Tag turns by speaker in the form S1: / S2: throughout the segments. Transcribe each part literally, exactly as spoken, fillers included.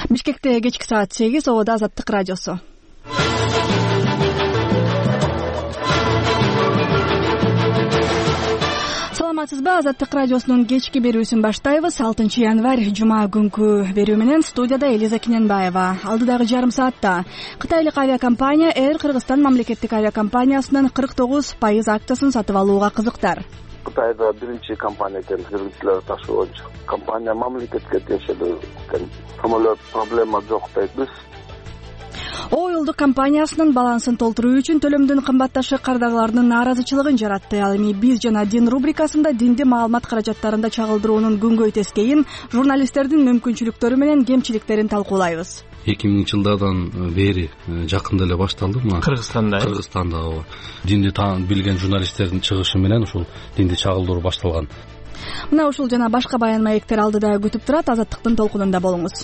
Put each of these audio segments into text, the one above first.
S1: Бишкекте кечки саат сегиз, Обода Азаттык радиосу. Саламатсызбы, Азаттык радиосунун кечки берүүсүн баштайбыз. алтынчы январь жума күнкү берүү менен студияда Элиза Кененбаева. Алдыдагы жарым саатта кытайлык авиакомпания Air Кыргызстан мамлекеттик авиакомпаниясынын кырк тогуз пайыз акциясын сатып алууга кызыктар.
S2: Кытайда биринчи компания экен, жүргүзүүчүлөр ташууучу компания мамлекетке тиешелүү экен. Самолет проблема жок дейт биз.
S1: Ой Улдук компаниясынын балансын толтуруу үчүн төлөмдүн кымбатташы кардагылардын нааразычылыгын жаратты. Ал эми биз жана дин рубрикасында динди маалымат каражаттарында чагылдыруунун күнгөй тескейин, журналисттердин мүмкүнчүлүктөрү менен кемчиликтерин талкуулайбыз.
S3: эки миңинчи жылдардан бери жакында эле башталды мына
S4: Кыргызстанда.
S3: Кыргызстанда ооба. Динди билген журналисттердин чыгышы менен ушул динди чагылдыруу башталган.
S1: Мына ушул жана башка баян маектер алдыда күтүп турат. Азаттыктын толкунунда болуңуз.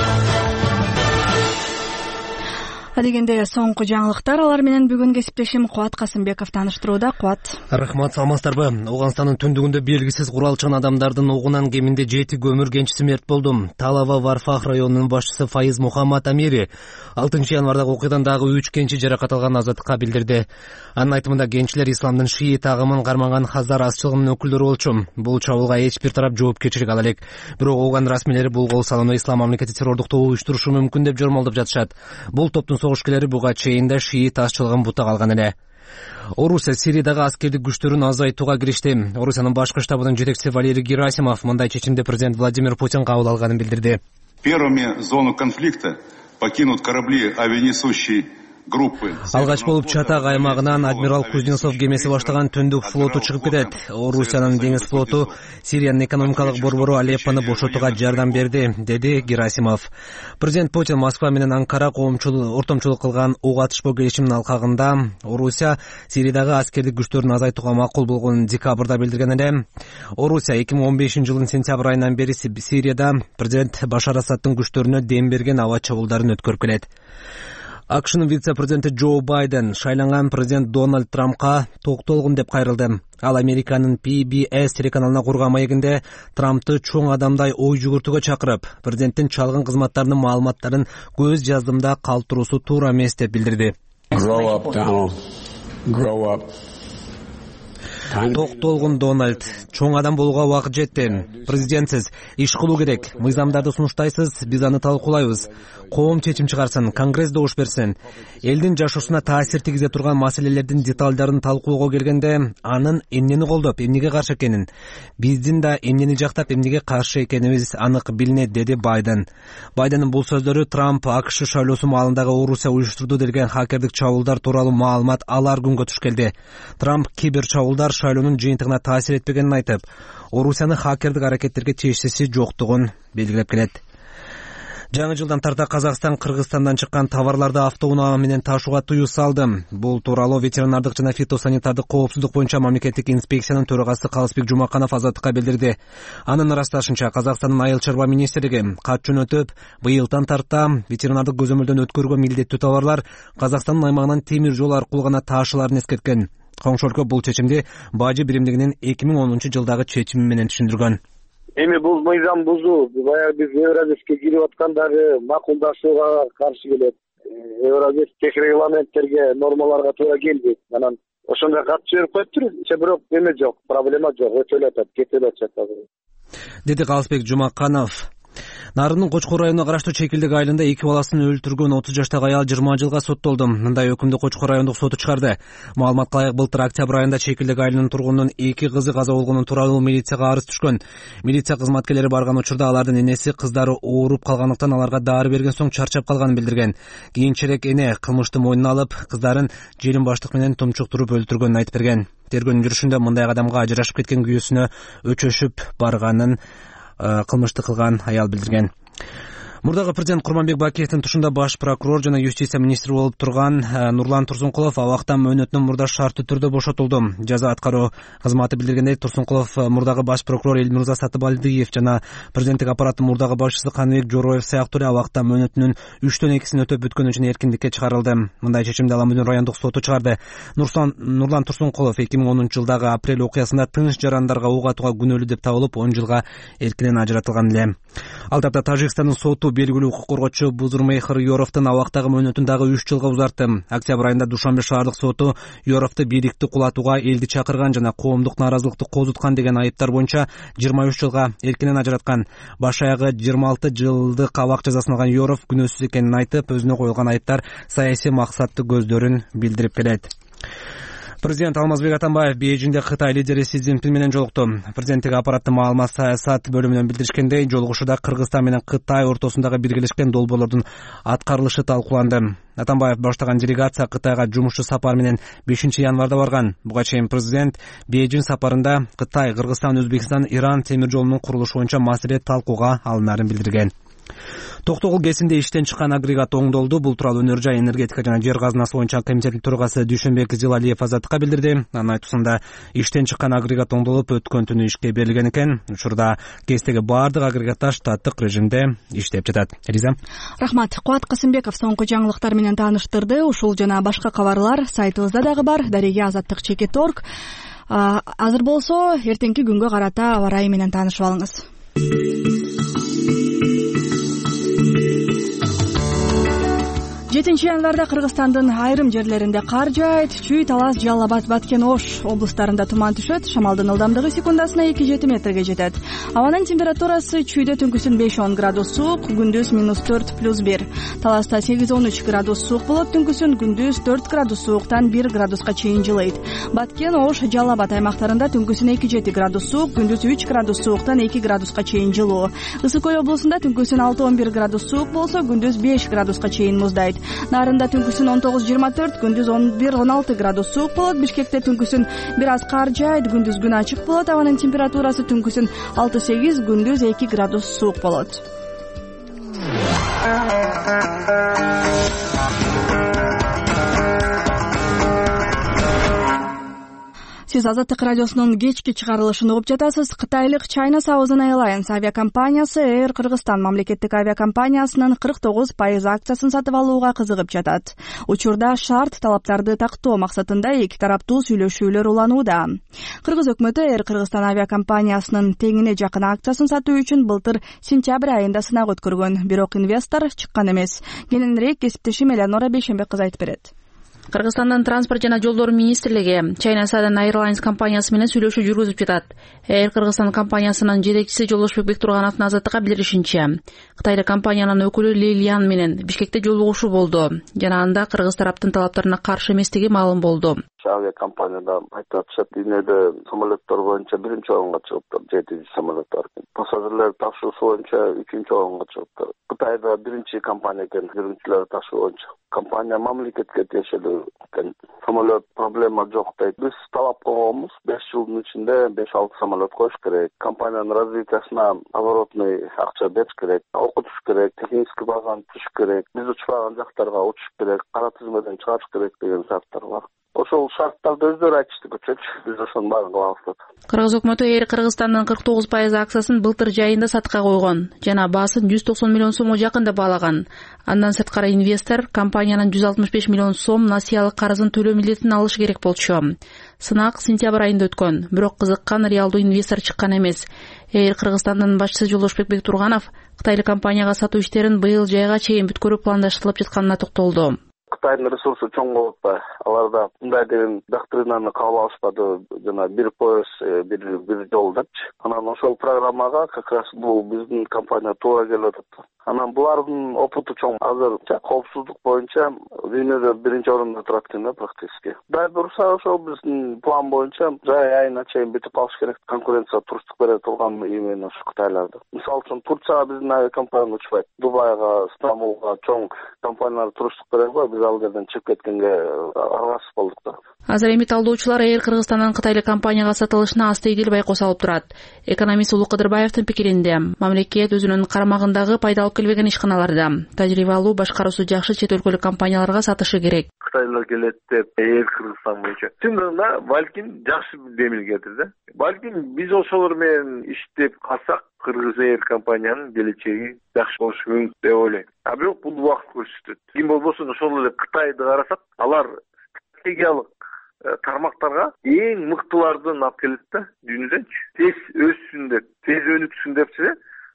S1: Адегенде соңку жаңылыктар, алар менен бүгүн кесиптешим Кубат Касымбеков тааныштырууда. Кубат.
S4: Рахмат, саламатсыздарбы? Ауганстандын түндүгүндө белгисиз куралчан адамдардын огунан кеминде жети көмүр кенчиси мерт болду. Талава Варфах районунун башчысы Файыз Мухаммад Амери алтынчы январдагы окуядан дагы үч кенчи жаракат алган Азаттыкка билдирди. Анын айтымында кенчилер исламдын шиит агымын кармаган Хазар азчылыгынын өкүлдөрү болчу. Бул чабуулга эч бир тарап жоопкерчилик ала элек. Бирок Ооган расмийлери бул кол салууну ислам мамлекети террордук тобу уюштурушу мүмкүн деп жормолдоп жатышат. Бул топтун согушкерлери буга чейин да шиит азчылыгын бутак алган эле. Орусия Сириядагы аскердик күчтөрүн азайтууга киришти. Орусиянын башкы штабынын жетекчиси Валерий Герасимов мындай чечимди президент Владимир Путин кабыл алганын билдирди.
S5: Первыми зону конфликта покинут корабли авианесущей группы.
S4: Алгач болуп Чатак аймагынан адмирал Кузнецов кемеси баштаган түндүк флоту чыгып кетет. Орусиянын деңиз флоту Сириянын экономикалык борбору Алеппону бошотууга жардам берди, деди Герасимов. Президент Путин Москва менен Анкара ортомчулук кылган ок атышпоо келишиминин алкагында Орусия Сириядагы аскердик күчтөрүн азайтууга макул болгонун декабрда билдирген эле. Орусия эки миң он бешинчи жылдын сентябрь айынан бери Сирияда президент Башар Асадтын күчтөрүнө дем берген аба чабуулдарын өткөрүп келет. АКШнын вице-президенти Джо Байден шайланган президент Дональд Трампка токтолгун деп кайрылды. Ал Американын Пи Би Эс телеканалына курган маегинде Трампты чоң адамдай ой жүгүртүүгө чакырып, президенттин чалгын кызматтарынын маалыматтарын көз жаздымда калтыруусу туура эмес деп билдирди.
S6: Grow up, Donald. Grow up.
S4: Токтолгун Дональд, чоң адам болууга убакыт жетти. Президентсиз иш кылуу керек. Мыйзамдарды сунуштайсыз, биз аны талкуулайбыз. Коом чечим чыгарсын, Конгресс добуш берсин. Элдин жашоосуна таасир тийгизе турган маселелердин деталдарын талкуулоого келгенде, анын эмнени колдоп, эмнеге каршы экенин, биздин да эмнени жактап, эмнеге каршы экенибиз анык билинет, деди Байден. Байдендин бул сөздөрү Трамп АКШ шайлоосу маалындагы Орусия уюштурду делген хакердик чабуулдар тууралуу маалымат алар күнгө туш келди. Трамп кибер чабуулдар шайлоонун жыйынтыгына таасир этпегенин айтып, Орусиянын хакердик аракеттерге тиешеси жоктугун белгилеп келет. Жаңы жылдан тарта Казакстан Кыргызстандан чыккан товарларды автоунаа менен ташууга тыюу салды. Бул тууралуу ветеринардык жана фитосанитардык коопсуздук боюнча мамлекеттик инспекциянын төрагасы Калысбек Жумаканов Азаттыкка билдирди. Анын ырасташынча, Казакстандын айыл чарба министрлиги кат жөнөтүп, быйылдан тарта ветеринардык көзөмөлдөн өткөрүүгө милдеттүү товарлар Казакстандын аймагынан темир жол аркылуу гана таашыларын эскерткен. Коңшу өлкө бул чечимди бажы биримдигинин эки миң онунчу жылдагы чечими менен түшүндүргөн.
S2: Эми бул мыйзам бузуу, баягы биз Евразеске кирип аткандары макулдашууга каршы келет. Евразес тех регламенттерге, нормаларга туура келбейт. Анан ошондой кат жиберип коюптур, бирок эме жок, проблема жок, өтөлүп атат, кетип атат азыр.
S4: Деди Калысбек Жумаканов. Нарындын Кочкор районуна караштуу Чекилдик айылында эки баласын өлтүргөн отуз жаштагы аял жыйырма жылга соттолду. Мындай өкүмдү Кочкор райондук соту чыгарды. Маалыматка ылайык, былтыр октябрь айында Чекилдик айылынын тургунунун эки кызы каза болгонун тууралуу милицияга арыз түшкөн. Милиция кызматкерлери барган учурда алардын энеси кыздары ооруп калгандыктан аларга дары берген соң чарчап калганын билдирген. Кийинчерээк эне кылмышты мойнуна алып, кыздарын желим баштык менен тумчуктуруп өлтүргөнүн айтып берген. Тергөөнүн жүрүшүндө мындай адамга ажырашып кеткен күйөөсүнө өчөшүп барганын кылмышты кылган аял билдирген. Мурдагы президент Курманбек Бакиевдин тушунда баш прокурор жана юстиция министри болуп турган Нурлан Турсункулов абактан мөөнөтүнөн мурда шарттуу түрдө бошотулду. Жаза аткаруу кызматы билдиргендей, Турсункулов мурдагы баш прокурор Элмирза Сатыбалдиев жана президенттик аппараттын мурдагы башчысы Каныбек Жороев сыяктуу эле абактан мөөнөтүнүн үчтөн экисин өтөп бүткөн үчүн эркиндикке чыгарылды. Мындай чечимди Ала Мөөнөт райондук соту чыгарды. Нурсан Нурлан Турсункулов эки миң онунчу жылдагы апрель окуясында тыныч жарандарга ок атууга күнөөлүү деп табылып, он жылга эркинен ажыратылган эле. Ал тапта Тажикстандын соту соту белгилүү укук коргоочу Бузурмейхер Yorovдун абактагы мөөнөтүн дагы үч жылга узартты. Октябрь айында Душанбе шаардык соту Yorovду бийликти кулатууга, элди чакырган жана коомдук нааразылыкты козуткан деген айыптар боюнча жыйырма үч жылга эркинен ажыраткан. Баш аягы жыйырма алты жылдык абак жазасын алган Yorov күнөөсүз экенин айтып, өзүнө коюлган айыптар саясий максатты көздөрүн билдирип келет. Президент Алмазбек Атамбаев Бейжиңде Кытай лидери Си Цзиньпин менен жолукту. Президенттик аппараттын маалымат саясат бөлүмүнөн билдиришкендей, жолугушууда Кыргызстан менен Кытай ортосундагы биргелешкен долбоорлордун аткарылышы талкууланды. Атамбаев баштаган делегация Кытайга жумушчу сапар менен бешинчи январда барган. Буга чейин президент Бейжиң сапарында Кытай, Кыргызстан, Өзбекстан, Иран темир жолунун курулушу боюнча маселе талкууга алынарын билдирген. Токтогул КЭСинде иштен чыккан агрегат оңдолду. Бул тууралуу Өнөр жай, энергетика жана жер казынасы боюнча комитеттин төрагасы Дүйшөнбек Зилалиев Азаттыкка билдирди. Анын айтуусунда иштен чыккан агрегат оңдолуп, өткөн түнү ишке берилген экен. Учурда КЭСтеги баардык агрегаттар штаттык режимде иштеп жатат. Риза.
S1: Рахмат. Кубат Касымбеков соңку жаңылыктар менен тааныштырды. Ушул жана башка кабарлар сайтыбызда дагы бар. Дареге азаттык чекит точка орг. Азыр болсо эртеңки күнгө карата аба ырайы менен таанышып алыңыз. жетинчи январда Кыргызстандын айрым жерлеринде кар жаайт. Чүй, Талас, Жалал Абад, Баткен, Ош облустарында туман түшөт. Шамалдын ылдамдыгы секундасына эки жети метрге жетет. Абанын температурасы чүйдө түнкүсүн беш он градус суук, күндүз минус төрт плюс бир. Таласта сегиз он үч градус суук болот, түнкүсүн күндүз төрт градус сууктан бир градуска чейин жылыйт. Баткен, Ош, Жалал Абад аймактарында түнкүсүн эки жети градус суук, күндүз үч градус сууктан эки градуска чейин жылуу. Ысык Көл облусунда түнкүсүн алты он бир градус суук болсо, күндүз беш градуска чейин муздайт. Нарында түнкүсүн он тогуз жыйырма төрт, күндүз он бир он алты градус суук болот. Бишкекте түнкүсүн бир аз кар жаайт, күндүз күн ачык болот. Абанын температурасы түнкүсүн алты сегиз, күндүз эки градус суук болот. Сиз Азаттык радиосунун кечки чыгарылышын угуп жатасыз. Кытайлык China Southern Airlines авиакомпаниясы Air Кыргызстан мамлекеттик авиакомпаниясынын кырк тогуз пайыз акциясын сатып алууга кызыгып жатат. Учурда шарт талаптарды тактоо максатында эки тараптуу сүйлөшүүлөр уланууда. Кыргыз өкмөтү Air Кыргызстан авиакомпаниясынын теңине жакын акциясын сатуу үчүн былтыр сентябрь айында сынак өткөргөн, бирок инвестор чыккан эмес. Кененирээк кесиптешим Элеонора Бейшембек кыз айтып берет.
S7: Кыргызстандын транспорт жана жолдор министрлиги China Southern Airlines компаниясы менен сүйлөшүү жүргүзүп жатат. Air Кыргызстан компаниясынын жетекчиси Жолдошбек Бектургановдун Азаттыкка билдиришинче, Кытайлык компаниянын өкүлү Лилиан менен Бишкекте жолугушуу болду жана анда кыргыз тараптын талаптарына каршы эместиги маалым болду.
S2: Авиакомпанияда айтып атышат, дүйнөдө самолеттор боюнча биринчи орунга чыгыптыр, жети самолеттор. Пассажирлер ташуусу боюнча үчүнчү орунга чыгыптыр. Кытайда биринчи компания экен, биринчилер ташуу боюнча. Компания мамлекетке тиешелүү экен. Самолет проблема жок дейт. Биз талап койгонбуз, беш жылдын ичинде беш алты самолет коюш керек. Компаниянын развитиясына оборотный акча бериш керек, окутуш керек, технический базаны түзүш керек, биз учпаган жактарга учуш керек, кара тизмеден чыгарыш керек деген шарттар бар. Ошол шарттарды өздөрү айтышты, көчөч, биз ошонун баарын кылабыз.
S7: Кыргыз өкмөтү Air Кыргызстандын кырк тогуз пайыз акциясын былтыр жайында сатка койгон жана баасын жүз токсон миллион сомго жакын деп баалаган. Андан сырткары инвестор компаниянын жүз алтымыш беш миллион сом насыялык карызын төлөө милдетин алыш керек болчу. Сынак сентябрь айында өткөн, бирок кызыккан реалдуу инвестор чыккан эмес. Air Кыргызстандын башчысы Жолдошбек Бектурганов Кытайлык компанияга сатуу иштерин быйыл жайга чейин бүткөрүү пландаштырылып жатканына токтолду.
S2: Кытайдын ресурсу чоң болуп атпайбы? Аларда мындай деген доктринаны кабыл алышпады, жана бир пояс, бир бир жол депчи. Анан ошол программага как раз бул биздин компания туура келип атат. Анан булардын опыту чоң. Азыр коопсуздук боюнча дүйнөдө биринчи орунда турат экен да практически. Дай бурса ошол биздин план боюнча жай айына чейин бүтүп калыш керек. Конкуренция турчтук бере турган именно ушу Кытайларда. Мисалы үчүн Турцияга биздин авиакомпания учпайт. Дубайга, Стамбулга чоң компаниялар турчтук берет го, биз ал жерден чыгып кеткенге аралашып болдук да.
S7: Азыр эми талдоочулар Air Кыргызстандын Кытайлык компанияга сатылышына астыйдил байкоо салып турат. Экономист Улуу Кыдырбаевдин пикиринде, мамлекет өзүнүн карамагындагы пайда алып келбеген ишканаларда тажрыйбалуу, башкаруусу жакшы чет өлкөлүк компанияларга сатышы керек.
S8: Кытайлар келет деп Air Кыргызстан боюнча чындыгында балким жакшы демилгедир да. Балким биз ошолор менен иштеп калсак Кыргыз Air компаниянын келечеги жакшы болушу мүмкүн деп ойлойм. А бирок бул убакыт көрсөтөт. Ким болбосун ошол эле Кытайды карасак, алар стратегиялык тармактарга эң мыктылардын алып келет да дүйнөдөнчү. Тез өссүн деп, тез өнүксүн депчи,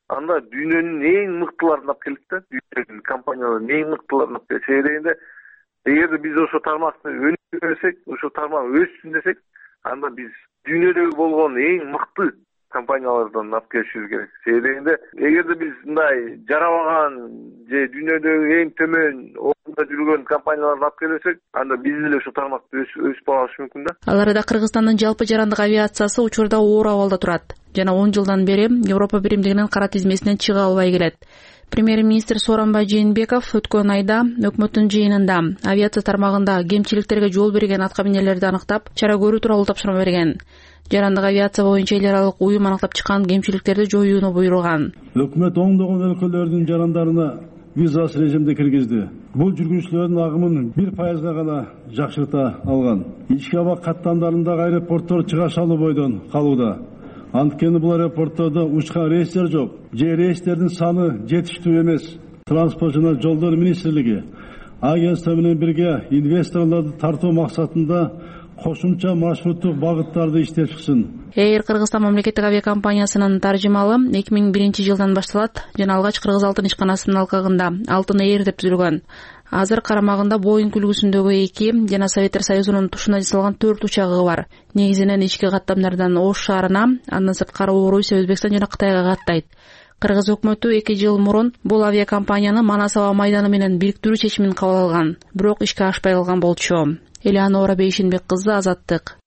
S8: анда дүйнөнүн эң мыктыларын алып келет да, дүйнөнүн компанияларынын эң мыктыларын алып келет. Себеби дегенде, эгерде биз ошо тармакты өнүктүрсөк, ошо тармак өссүн десек, анда биз дүйнөдөгү болгон эң мыкты компаниялардан алып келишибиз керек. Себеби дегенде, эгерде биз мындай жарабаган же дүйнөдөгү эң төмөн орунда жүргөн компанияларды алып келсек, анда биз деле ошо тармакты өсүп алыш мүмкүн да.
S7: Ал арада Кыргызстандын жалпы жарандык авиациясы учурда оор абалда турат жана он жылдан бери Европа биримдигинин кара тизмесинен чыга албай келет. Премьер-министр Сооронбай Жээнбеков өткөн айда өкмөттүн жыйынында авиация тармагында кемчиликтерге жол берген аткаминерлерди аныктап, чара көрүү тууралуу тапшырма берген. Жарандык авиация боюнча эл аралык уюм аныктап чыккан кемчиликтерди жоюуну буйруган.
S9: Өкмөт оңдогон өлкөлөрдүн жарандарына визасыз режимде киргизди. Бул жүргүнчүлөрдүн агымын бир пайызга гана жакшырта алган. Ички аба каттамдарындагы аэропорттор чыгаш алуу бойдон калууда. Анткени бул аэропорттордо учкан рейстер жок, же рейстердин саны жетиштүү эмес. Транспорт жана жолдор министрлиги агентство менен бирге инвесторлорду тартуу максатында кошумча маршруттук багыттарды иштеп чыксын.
S7: Air Кыргызстан мамлекеттик авиакомпаниясынын таржымалы эки миң биринчи жылдан башталат жана алгач Кыргыз алтын ишканасынын алкагында Алтын Air деп түзүлгөн. Азыр карамагында Boeing үлгүсүндөгү эки жана Советтер Союзунун тушуна жасалган төрт учагы бар. Негизинен ички каттамдардан Ош шаарына, андан сырткары Орусия, Өзбекстан жана Кытайга каттайт. Кыргыз өкмөтү эки жыл мурун бул авиакомпанияны Манас аба майданы менен бириктирүү чечимин кабыл алган, бирок ишке ашпай калган болчу. Элеонора Бейшинбек кызы, Азаттык.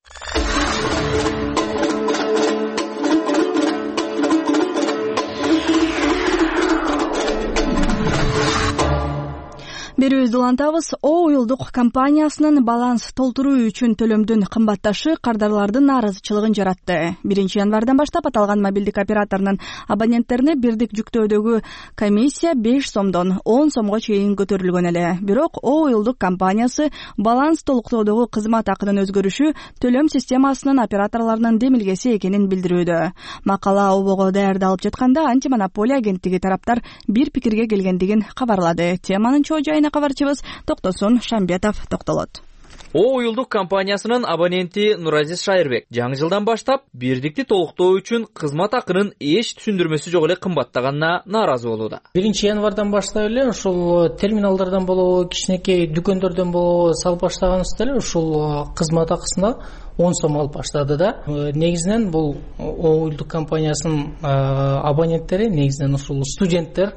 S1: Берүүбүздү улантабыз. О уюлдук компаниясынын баланс толтуруу үчүн төлөмдүн кымбатташы кардарлардын нааразычылыгын жаратты. биринчи январдан баштап аталган мобилдик операторунун абоненттерине бирдик жүктөөдөгү комиссия беш сомдон он сомго чейин көтөрүлгөн эле. Бирок О уюлдук компаниясы баланс толуктоодогу кызмат акынын өзгөрүшү төлөм системасынын операторлорунун демилгеси экенин билдирүүдө. Макала обого даярдалып жатканда антимонополия агенттиги тараптар бир пикирге келгендигин кабарлады. Теманын чоо жайына кабарчыбыз Токтосун Шамбетов токтолот.
S10: О уюлдук компаниясынын абоненти Нуразис Шайырбек жаңы жылдан баштап бирдикти толуктоо үчүн кызмат акынын эч түшүндүрмөсү жок эле кымбаттаганына нааразы болууда.
S11: биринчи январдан баштап эле ушул терминалдардан болобу, кичинекей дүкөндөрдөн болобу салып баштаганыбызда эле ушул кызмат акысына он сом алып баштады да. Негизинен бул О уюлдук компаниясынын абоненттери негизинен ушул студенттер.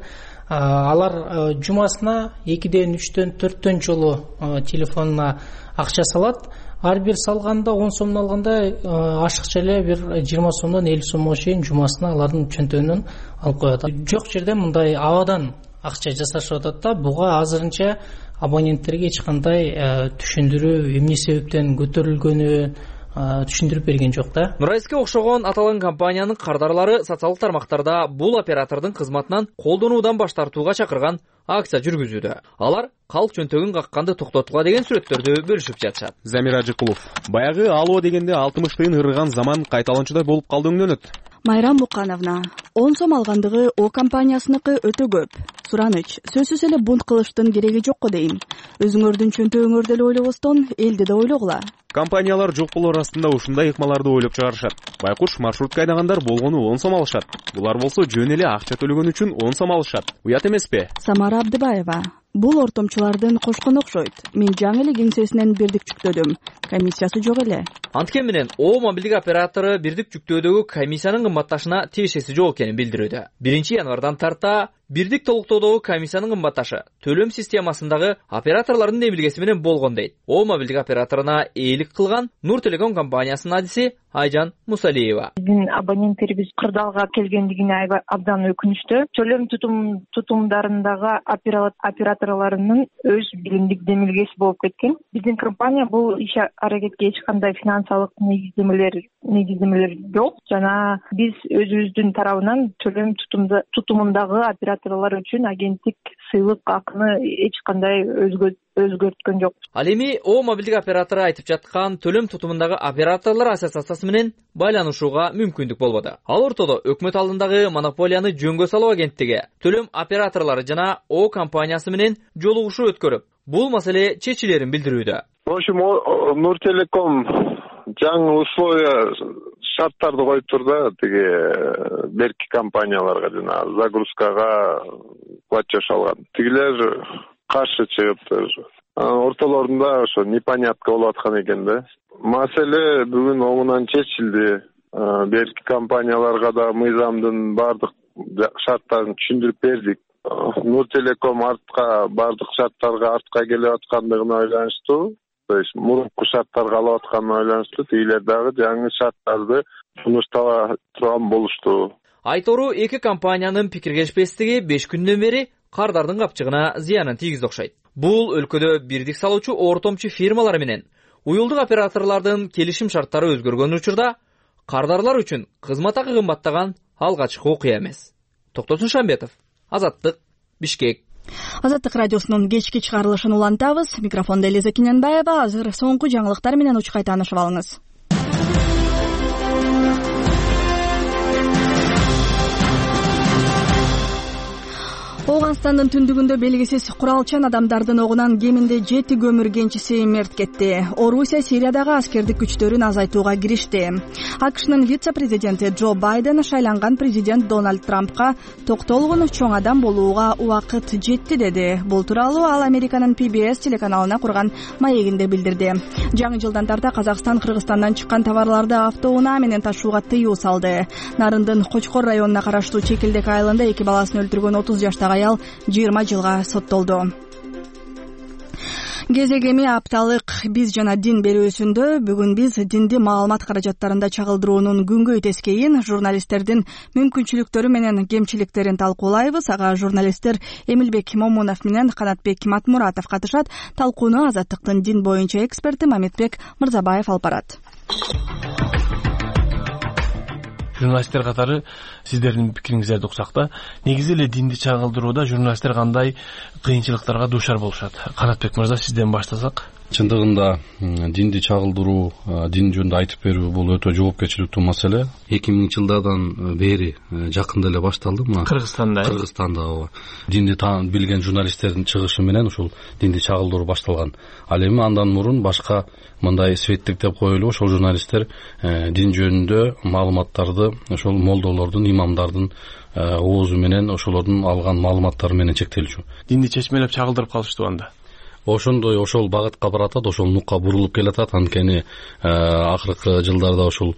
S11: Алар жумасына экиден, үчтөн, төрттөн жолу телефонуна акча салат. Ар бир салганда он сомдон алганда ашыкча эле бир жыйырма сомдон элүү сомго чейин жумасына алардын чөнтөгүнөн алып коет. Жок жерде мындай абадан акча жасашып атат да. Буга азырынча абоненттерге эч кандай түшүндүрүү, эмне себептен көтөрүлгөнү түшүндүрүп берген жок да.
S10: Нурайске окшогон аталган компаниянын кардарлары социалдык тармактарда бул оператордун кызматынан колдонуудан баш тартууга чакырган акция жүргүзүүдө. Алар калк чөнтөгүн какканды токтотууга деген сүрөттөрдү бөлүшүп жатышат.
S12: Замира Жыкулов: баягы алоо дегенде алтымыш тыйын ырган заман кайталанчудай болуп калды өңдөнөт.
S1: Майрам Букановна: он сом алгандыгы О компаниясыныкы өтө көп. Сураныч: сөзсүз эле бунт кылыштын кереги жокко дейм. Өзүңөрдүн чөнтөгүңөрдү эле ойлобостон, элди да ойлогула.
S12: Компаниялар жок болор астында ушундай ыкмаларды ойлоп чыгарышат. Байкуш маршрутка айдагандар болгону он сом алышат. Булар болсо жөн эле акча төлөгөн үчүн он сом алышат. Уят эмеспи?
S1: Самара Абдыбаева: бул ортомчулардын кошкону окшойт. Мен жаңы эле кеңсесинен бирдик жүктөдүм. Комиссиясы жок эле.
S10: Анткени менен О мобилдик оператору бирдик жүктөөдөгү комиссиянын кымбатташына тиешеси жок экенин билдирүүдө. биринчи январдан тарта бирдик толуктоодогу комиссиянын кымбатташы төлөм системасындагы операторлордун демилгеси менен болгон дейт. О мобилдик операторуна ээлик кылган Нур Телеком компаниясынын адиси Айжан Мусалиева:
S13: биздин абоненттерибиз кырдаалга келгендигине абдан өкүнүчтүү. Төлөм тутум тутумдарындагы операторлорунун өз билимдик демилгеси болуп кеткен. Биздин компания бул иш аракетке эч кандай финансылык негиздемелер негиздемелер жок жана биз өзүбүздүн тарабынан төлөм тутумундагы операторлор үчүн агенттик сыйлык акыны эч кандай өзгөрткөн жок.
S10: Ал эми О мобилдик оператору айтып жаткан төлөм тутумундагы операторлор ассоциациясы менен байланышууга мүмкүндүк болбоду. Ал ортодо өкмөт алдындагы монополияны жөнгө салуу агенттиги төлөм операторлору жана О компаниясы менен жолугушуу өткөрүп, бул маселе чечилерин билдирүүдө.
S8: В общем, Нур Телеком жаңы условия
S14: шарттарды коюптур да, тиги берки компанияларга, жана загрузкага платеж алган. Тигилер каршы чыгыптыр. Ортолорунда ошо непонятка болуп аткан экен да. Маселе бүгүн оңунан чечилди. Берки компанияларга да мыйзамдын бардык шарттарын түшүндүрүп бердик. Нуртелеком артка бардык шарттарга артка келип аткандыгына байланыштуу, то есть мурунку шарттарга алып атканына байланыштуу тигилер дагы жаңы шарттарды сунуштала турган болушту.
S10: Айтору эки компаниянын пикиргешпестиги беш күндөн бери кардардын капчыгына зыянын тийгизди окшойт. Бул өлкөдө бирдик салуучу ортомчу фирмалар менен уюлдук операторлордун келишим шарттары өзгөргөн учурда кардарлар үчүн кызмат акы кымбаттаган алгачкы окуя эмес. Токтосун Шамбетов, Азаттык, Бишкек.
S1: Азаттык радиосунун кечки чыгарылышын улантабыз. Микрофондо Элиза Киненбаева. Азыр соңку жаңылыктар менен учкай таанышып алыңыз. Оганстандын түндүгүндө белгисиз куралчан адамдардын огунан кеминде жети көмүр кенчиси мерт кетти. Орусия Сириядагы аскердик күчтөрүн азайтууга киришти. АКШнын вице-президенти Джо Байден шайланган президент Дональд Трампка токтолгон чоң адам болууга убакыт жетти деди. Бул тууралуу ал Американын Пи Би Эс телеканалына курган маегинде билдирди. Жаңы жылдан тарта Казакстан Кыргызстандан чыккан товарларды автоунаа менен ташууга тыюу салды. Нарындын Кочкор районуна караштуу Чекилдек айылында эки баласын өлтүргөн отуз жаштагы аял жыйырма жылга соттолду. Кезегеми апталык биз жана дин берүүсүндө бүгүн биз динди маалымат каражаттарында чагылдыруунун күнгөй тескейин, журналисттердин мүмкүнчүлүктөрү менен кемчиликтерин талкуулайбыз. Ага журналисттер Эмилбек Момунов менен Канатбек Матмуратов катышат. Талкууну Азаттыктын дин боюнча эксперти Мамедбек Мырзабаев алып барат.
S15: Журналисттер катары сиздердин пикириңиздерди уксак да, негизи эле динди чагылдырууда журналисттер кандай кыйынчылыктарга дуушар болушат? Канатбек мырза, сизден баштасак.
S3: Чындыгында динди чагылдыруу, дин жөнүндө айтып берүү бул өтө жоопкерчиликтүү маселе. эки миңинчи жылдардан бери жакында эле башталды мына
S15: Кыргызстанда.
S3: Кыргызстанда ооба. Динди билген журналисттердин чыгышы менен ушул динди чагылдыруу башталган. Ал эми андан мурун башка мындай светтик деп коелу, ошол журналисттер дин жөнүндө маалыматтарды ошол молдолордун, имамдардын оозу менен ошолордун алган маалыматтары менен чектелчү.
S15: Динди чечмелеп чагылдырып калыштуу анда.
S3: Ошондой ошол багытка баратат, ошол нукка бурулуп келатат. Анткени акыркы жылдарда ошол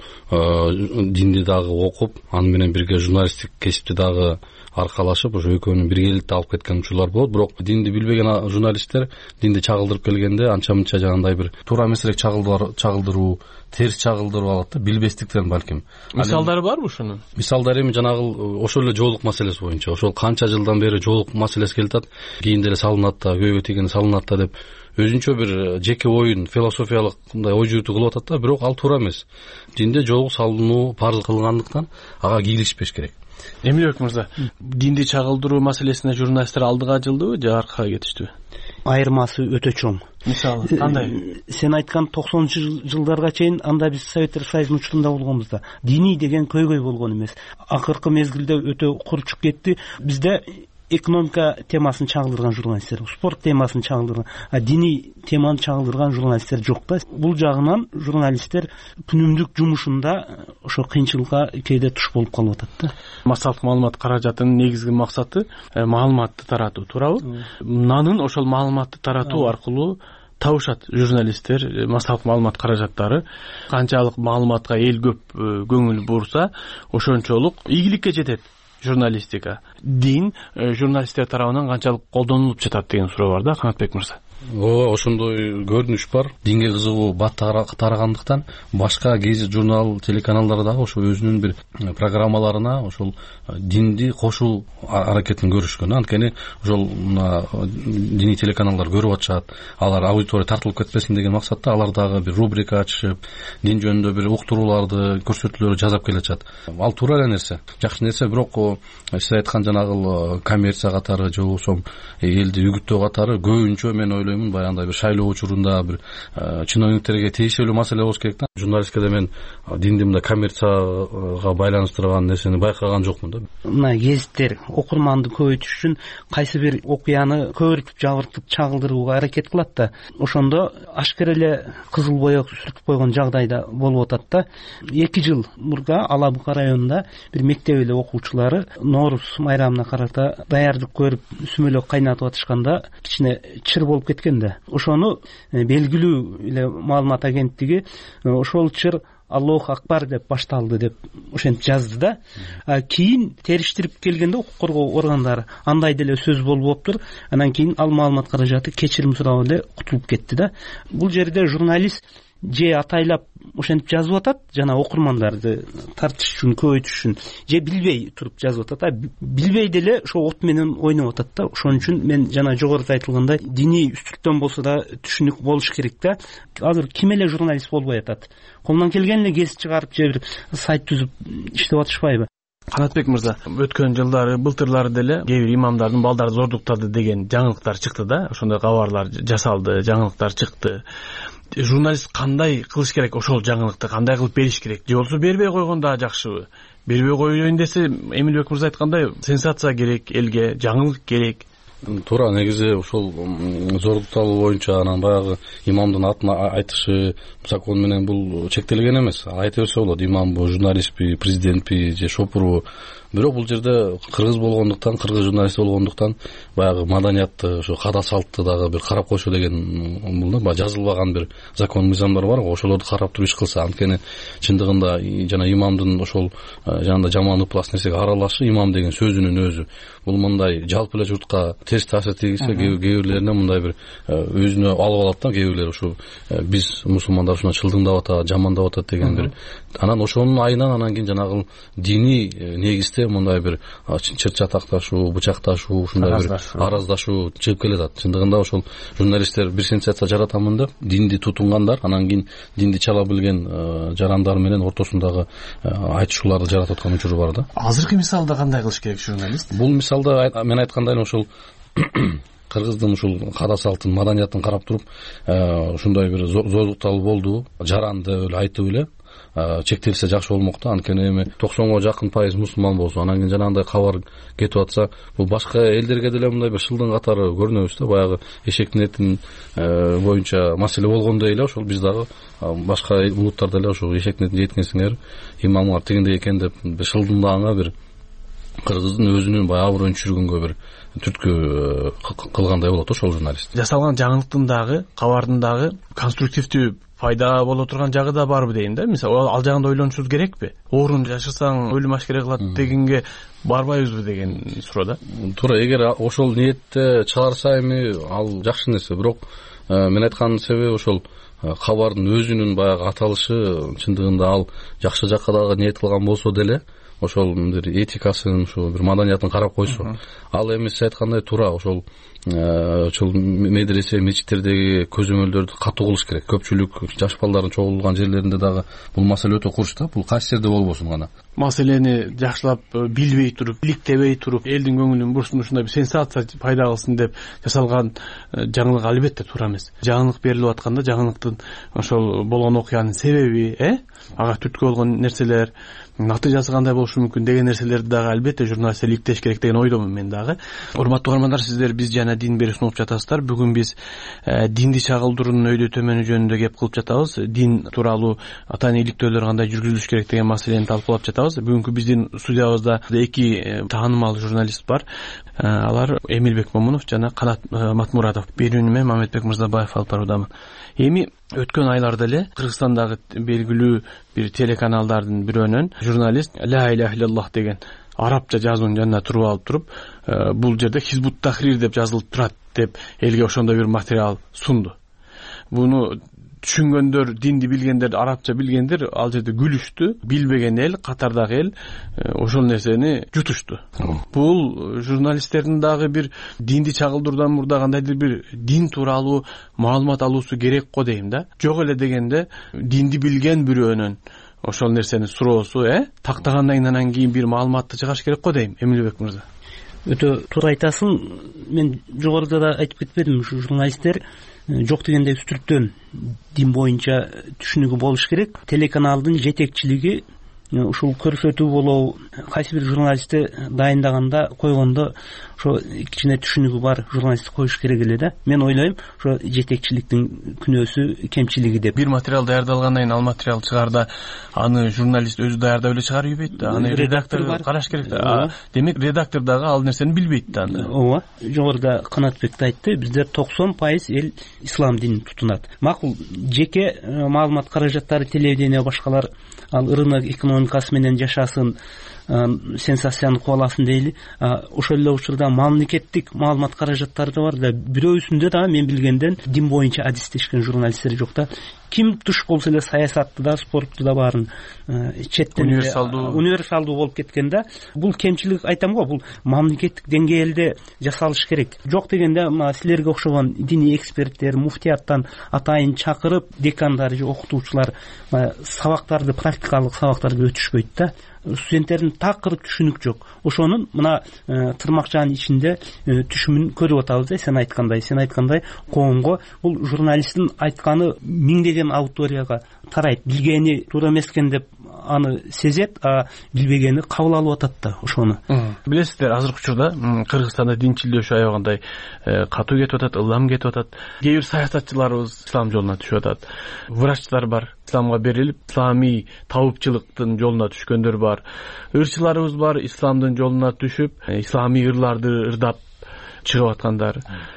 S3: динди дагы окуп, аны менен бирге журналисттик кесипти дагы аркалашып, ошо экөөнү биргеликте алып кеткен учурлар болот. Бирок динди билбеген журналисттер динди чагылдырып келгенде анча-мынча жагандай бир туура эмес элек чагылдыруу, терс чагылдырып алат да, билбестиктен балким.
S15: Мисалдары барбы ушунун?
S3: Мисалдары эми жанагы ошол эле жоолук маселеси боюнча. Ошол канча жылдан бери жоолук маселеси келатат. Кийинде эле салынат да, көйгөй тийген салынат да деп өзүнчө бир жеке оюн, философиялык мындай ой жүрүтүү кылып атат да, бирок ал туура эмес. Динде жоолук салынуу парыз кылгандыктан ага кийлишпеш керек.
S15: Эмилбек мырза, динди чагылдыруу маселесине журналисттер алдыга жылдыбы же аркага кетиштиби?
S16: Айырмасы өтө чоң.
S15: Мисалы, кандай?
S16: Сен айткан токсонунчу жылдарга чейин анда биз Советтер Союзунун учурунда болгонбуз да. Диний деген көйгөй болгон эмес. Акыркы мезгилде өтө курчуп кетти. Бизде экономика темасын чагылдырган журналисттер, спорт темасын чагылдырган, а диний теманы чагылдырган журналисттер жок да. Бул жагынан журналисттер күнүмдүк жумушунда ошо кыйынчылыкка кээде туш болуп калып атат да.
S15: Массалык маалымат каражатынын негизги максаты маалыматты таратуу, туурабы? Нанын ошол маалыматты таратуу аркылуу табышат журналисттер, массалык маалымат каражаттары канчалык маалыматка эл көп көңүл бурса, ошончолук ийгиликке жетет. Журналистика. Дин журналисттер тарабынан канчалык колдонулуп жатат деген суроо бар да, Канатбек мырза.
S3: Ооба, ошондой көрүнүш бар. Динге кызыгуу бат тарагандыктан башка гезит, журнал, телеканалдар дагы ошо өзүнүн бир программаларына ошол динди кошуу аракетин көрүшкөн. Анткени ошол мына диний телеканалдар көрүп атышат, алар аудитория тартылып кетпесин деген максатта алар дагы бир рубрика ачышып, дин жөнүндө бир уктурууларды, көрсөтүүлөрдү жасап келатышат. Ал туура эле нерсе, жакшы нерсе, бирок сиз айткан жанагы коммерция катары же болбосо элди үгүттөө катары көбүнчө мен ойлоймун баягындай бир шайлоо учурунда бир чиновниктерге тиешелүү маселе болуш керек да. Журналисткеде мен динди мындай коммерцияга байланыштырган нерсени байкаган жокмун да.
S16: Мына гезиттер окурманды көбөйтүш үчүн кайсы бир окуяны көбүртүп жабыртып чагылдырууга аракет кылат да. Ошондо ашкер эле кызыл боек сүртүп койгон жагдайда болуп атат да. эки жыл мурда Ала Бука районунда бир мектеп эле окуучулары Нооруз майрамына карата даярдык көрүп сүмөлөк кайнатып атышканда кичине чыр болуп кеткен да. Ошону белгилүү эле маалымат агенттиги ошол чыр Аллах акбар деп башталды деп ошентип жазды да. Кийин териштирип келгенде укук коргоо органдары андай деле сөз болуп болуптур. Анан кийин ал маалымат каражаты кечирим сурап эле кутулуп кетти да. Бул жерде журналист же атайлап ошентип жазып атат, жана окурмандарды тартыш үчүн, көбөйтүш үчүн, же билбей туруп жазып атат. Билбей деле ошо от менен ойноп атат да. Ошон үчүн мен жана жогоруда айтылгандай диний үстүртөн болсо да түшүнүк болуш керек да. Азыр ким эле журналист болбой атат? Колунан келген эле гезит чыгарып же бир сайт түзүп иштеп атышпайбы?
S15: Канатбек мырза, өткөн жылдары, былтырлары деле кээ бир имамдардын балдары зордуктады деген жаңылыктар чыкты да. Ошондой кабарлар жасалды, жаңылыктар чыкты. Журналист кандай кылыш керек, ошол жаңылыкты кандай кылып бериш керек? Же болбосо бербей койгон да жакшыбы? Бербей коеюн десе, Эмилбек мырза айткандай, сенсация керек, элге жаңылык керек.
S3: Туура, негизи ошол зордукталуу боюнча анан баягы имамдын атын айтышы закон менен бул чектелген эмес. Айта берсе болот, имамбы, журналистпи, президентпи же шопурбу. Бирок бул жерде кыргыз болгондуктан, кыргыз журналист болгондуктан баягы маданиятты, ошо када салтты дагы бир карап койсо деген бул да, баягы жазылбаган бир закон мыйзамдар бар го, ошолорду карап туруп иш кылса, анткени чындыгында жана имамдын ошол жанагындай жаман ыплас нерсеге аралашы, имам деген сөзүнүн өзү бул мындай жалпы эле журтка терс таасир тийгизсе, кээ бирлерине мындай бир өзүнө алып алат да, кээ бирлер ушу биз мусулмандар ушуна чылдыңдап атат, жамандап атат деген бир. Анан ошонун айынан анан кийин жанагы диний негизде мындай бир чыр-чатакташуу, бычакташуу, ушундай бир араздашуу чыгып келатат. Чындыгында ошол журналисттер бир сенсация жаратамын деп динди тутунгандар, анан кийин динди чала билген жарандар менен ортосундагы айтышууларды жаратып аткан учуру бар да.
S15: Азыркы мисалда кандай кылыш керек журналист?
S3: Бул мисалда мен айткандай ошол кыргыздын ушул када салтын, маданиятын карап туруп, ушундай бир зордукталуу болду, жаранды эле айтып эле чектелсе жакшы болмок да. Анткени эми токсонго жакын пайыз мусулман болсо, анан кийин жанагындай кабар кетип атса, бул башка элдерге деле мындай бир шылдың катары көрүнөбүз да. Баягы эшектин этин боюнча маселе болгондой эле ошол биз дагы башка улуттарда эле ошол эшектин этин жеткенсиңер, имамыңар тигиндей экен деп шылдыңдагanga бир кыргыздын өзүнүн баягы аброюн түшүргөнгө бир түрткү кылгандай болот ошол журналист.
S15: Жасалган жаңылыктын дагы, кабардын дагы конструктивдүү пайда боло турган жагы да барбы дейм да. Мисалы, ал жагында ойлонушубуз керекпи? Оорун жашырсаң өлүм ашкере кылат дегенге барбайбызбы деген суроо да.
S3: Туура, эгер ошол ниетте чыгарса эми ал жакшы нерсе. Бирок мен айткан себеби ошол кабардын өзүнүн баягы аталышы чындыгында ал жакшы жакка дагы ниет кылган болсо деле, ошол бир этикасын, ошол бир маданиятын карап койсо, ал эми сиз айткандай туура, ошол ошол медресе, мечиттердеги көзөмөлдөрдү катуу кылыш керек. Көпчүлүк жаш балдардын чогулган жерлеринде дагы бул маселе өтө курч да. Бул кайсы жерде болбосун гана.
S15: Маселени жакшылап билбей туруп, иликтебей туруп, элдин көңүлүн бурсын, ушундай бир сенсация пайда кылсын деп жасалган жаңылык албетте туура эмес. Жаңылык берилип атканда жаңылыктын ошол болгон окуянын себеби, э, ага түрткү болгон нерселер, натыйжасы кандай болушу мүмкүн деген нерселерди дагы албетте журналисттер иликтеш керек деген ойдомун мен дагы. Урматтуу угармандар, сиздер биз жана дин берип сунуп жатасыздар. Бүгүн биз динди чагылдыруунун өйдө төмөнү жөнүндө кеп кылып жатабыз. Дин тууралуу атайын иликтөөлөр кандай жүргүзүлүш керек деген маселени талкуулап жатабыз. Бүгүнкү биздин студиябызда эки таанымал журналист бар. Алар Эмилбек Момунов жана Канат Матмуратов. Берүүнү мен Мамедбек Мырзабаев алып баруудамын. Эми өткөн айларда эле Кыргызстандагы белгилүү бир телеканалдардын бирөөнөн журналист ла иляха иллаллах деген арабча жазуунун жанына туруп алып туруп, бул жерде Хизбут Тахрир деп жазылып турат деп элге ошондой бир материал сунду. Буну түшүнгөндөр, динди билгендер, арабча билгендер ал жерде күлүштү, билбеген эл, катардагы эл ошол нерсени жутушту. Бул журналисттердин дагы бир динди чагылдыруудан мурда кандайдыр бир дин тууралуу маалымат алуусу керек го дейм да. Жок эле дегенде динди билген бирөөнөн ошол нерсени суроосу, э, тактагандан анан кийин бир маалыматты чыгарыш керек го дейм, Эмилбек мырза.
S16: өтө туура айтасың. Мен жогоруда да айтып кетпедим, ушу журналисттер жок дегенде үстүртөн дин боюнча түшүнүгү болуш керек. Телеканалдын жетекчилиги ушул көрсөтүү болобу, кайсы бир журналистти дайындаганда койгондо ошо кичине түшүнүгү бар журналистти коюш керек эле да. Мен ойлойм, ошо жетекчиликтин күнөөсү, кемчилиги деп.
S15: Бир материал даярдалгандан кийин ал материал чыгаарда аны журналист өзү даярдап эле чыгарып ийбейт да. Аны редактор караш керек да. Демек редактор дагы ал нерсени билбейт да анда.
S16: Ооба. Жогоруда Канатбек да айтты, бизде токсон пайыз эл ислам динин тутунат. Макул, жеке маалымат каражаттары, телевидение башкалар ал рынок экономикасы менен жашасын, сенсацияны кубаласын дейли. Ошол эле учурда мамлекеттик маалымат каражаттары да бар да. Бирөөсүндө да мен билгенден дин боюнча адистешкен журналисттер жок да. Ким туш болсо эле саясатты да, спортту да баарын четтен
S15: универсалдуу
S16: универсалдуу болуп кеткен да. Бул кемчилик айтам го, бул мамлекеттик деңгээлде жасалыш керек. Жок дегенде мына силерге окшогон диний эксперттер, муфтияттан атайын чакырып, декандар же окутуучулар сабактарды, практикалык сабактарды өтүшпөйт да. Студенттердин такыр түшүнүк жок. Ошонун мына тырмакчанын ичинде түшүмүн көрүп атабыз да. Сен айткандай, сен айткандай коомго бул журналисттин айтканы миңдеген аудиторияга тарайт. Билгени туура эмес экен деп аны сезет, а билбегени кабыл алып атат да ошону.
S15: Билесиздер, азыркы учурда Кыргызстанда динчилдөөшү аябагандай катуу кетип атат, ылам кетип атат. Кээ бир саясатчыларыбыз ислам жолуна түшүп атат. Врачтар бар, исламга берилип, исламий табыпчылыктын жолуна түшкөндөр бар. Ырчыларыбыз бар, исламдын жолуна түшүп, исламий ырларды ырдап чыгып аткандар.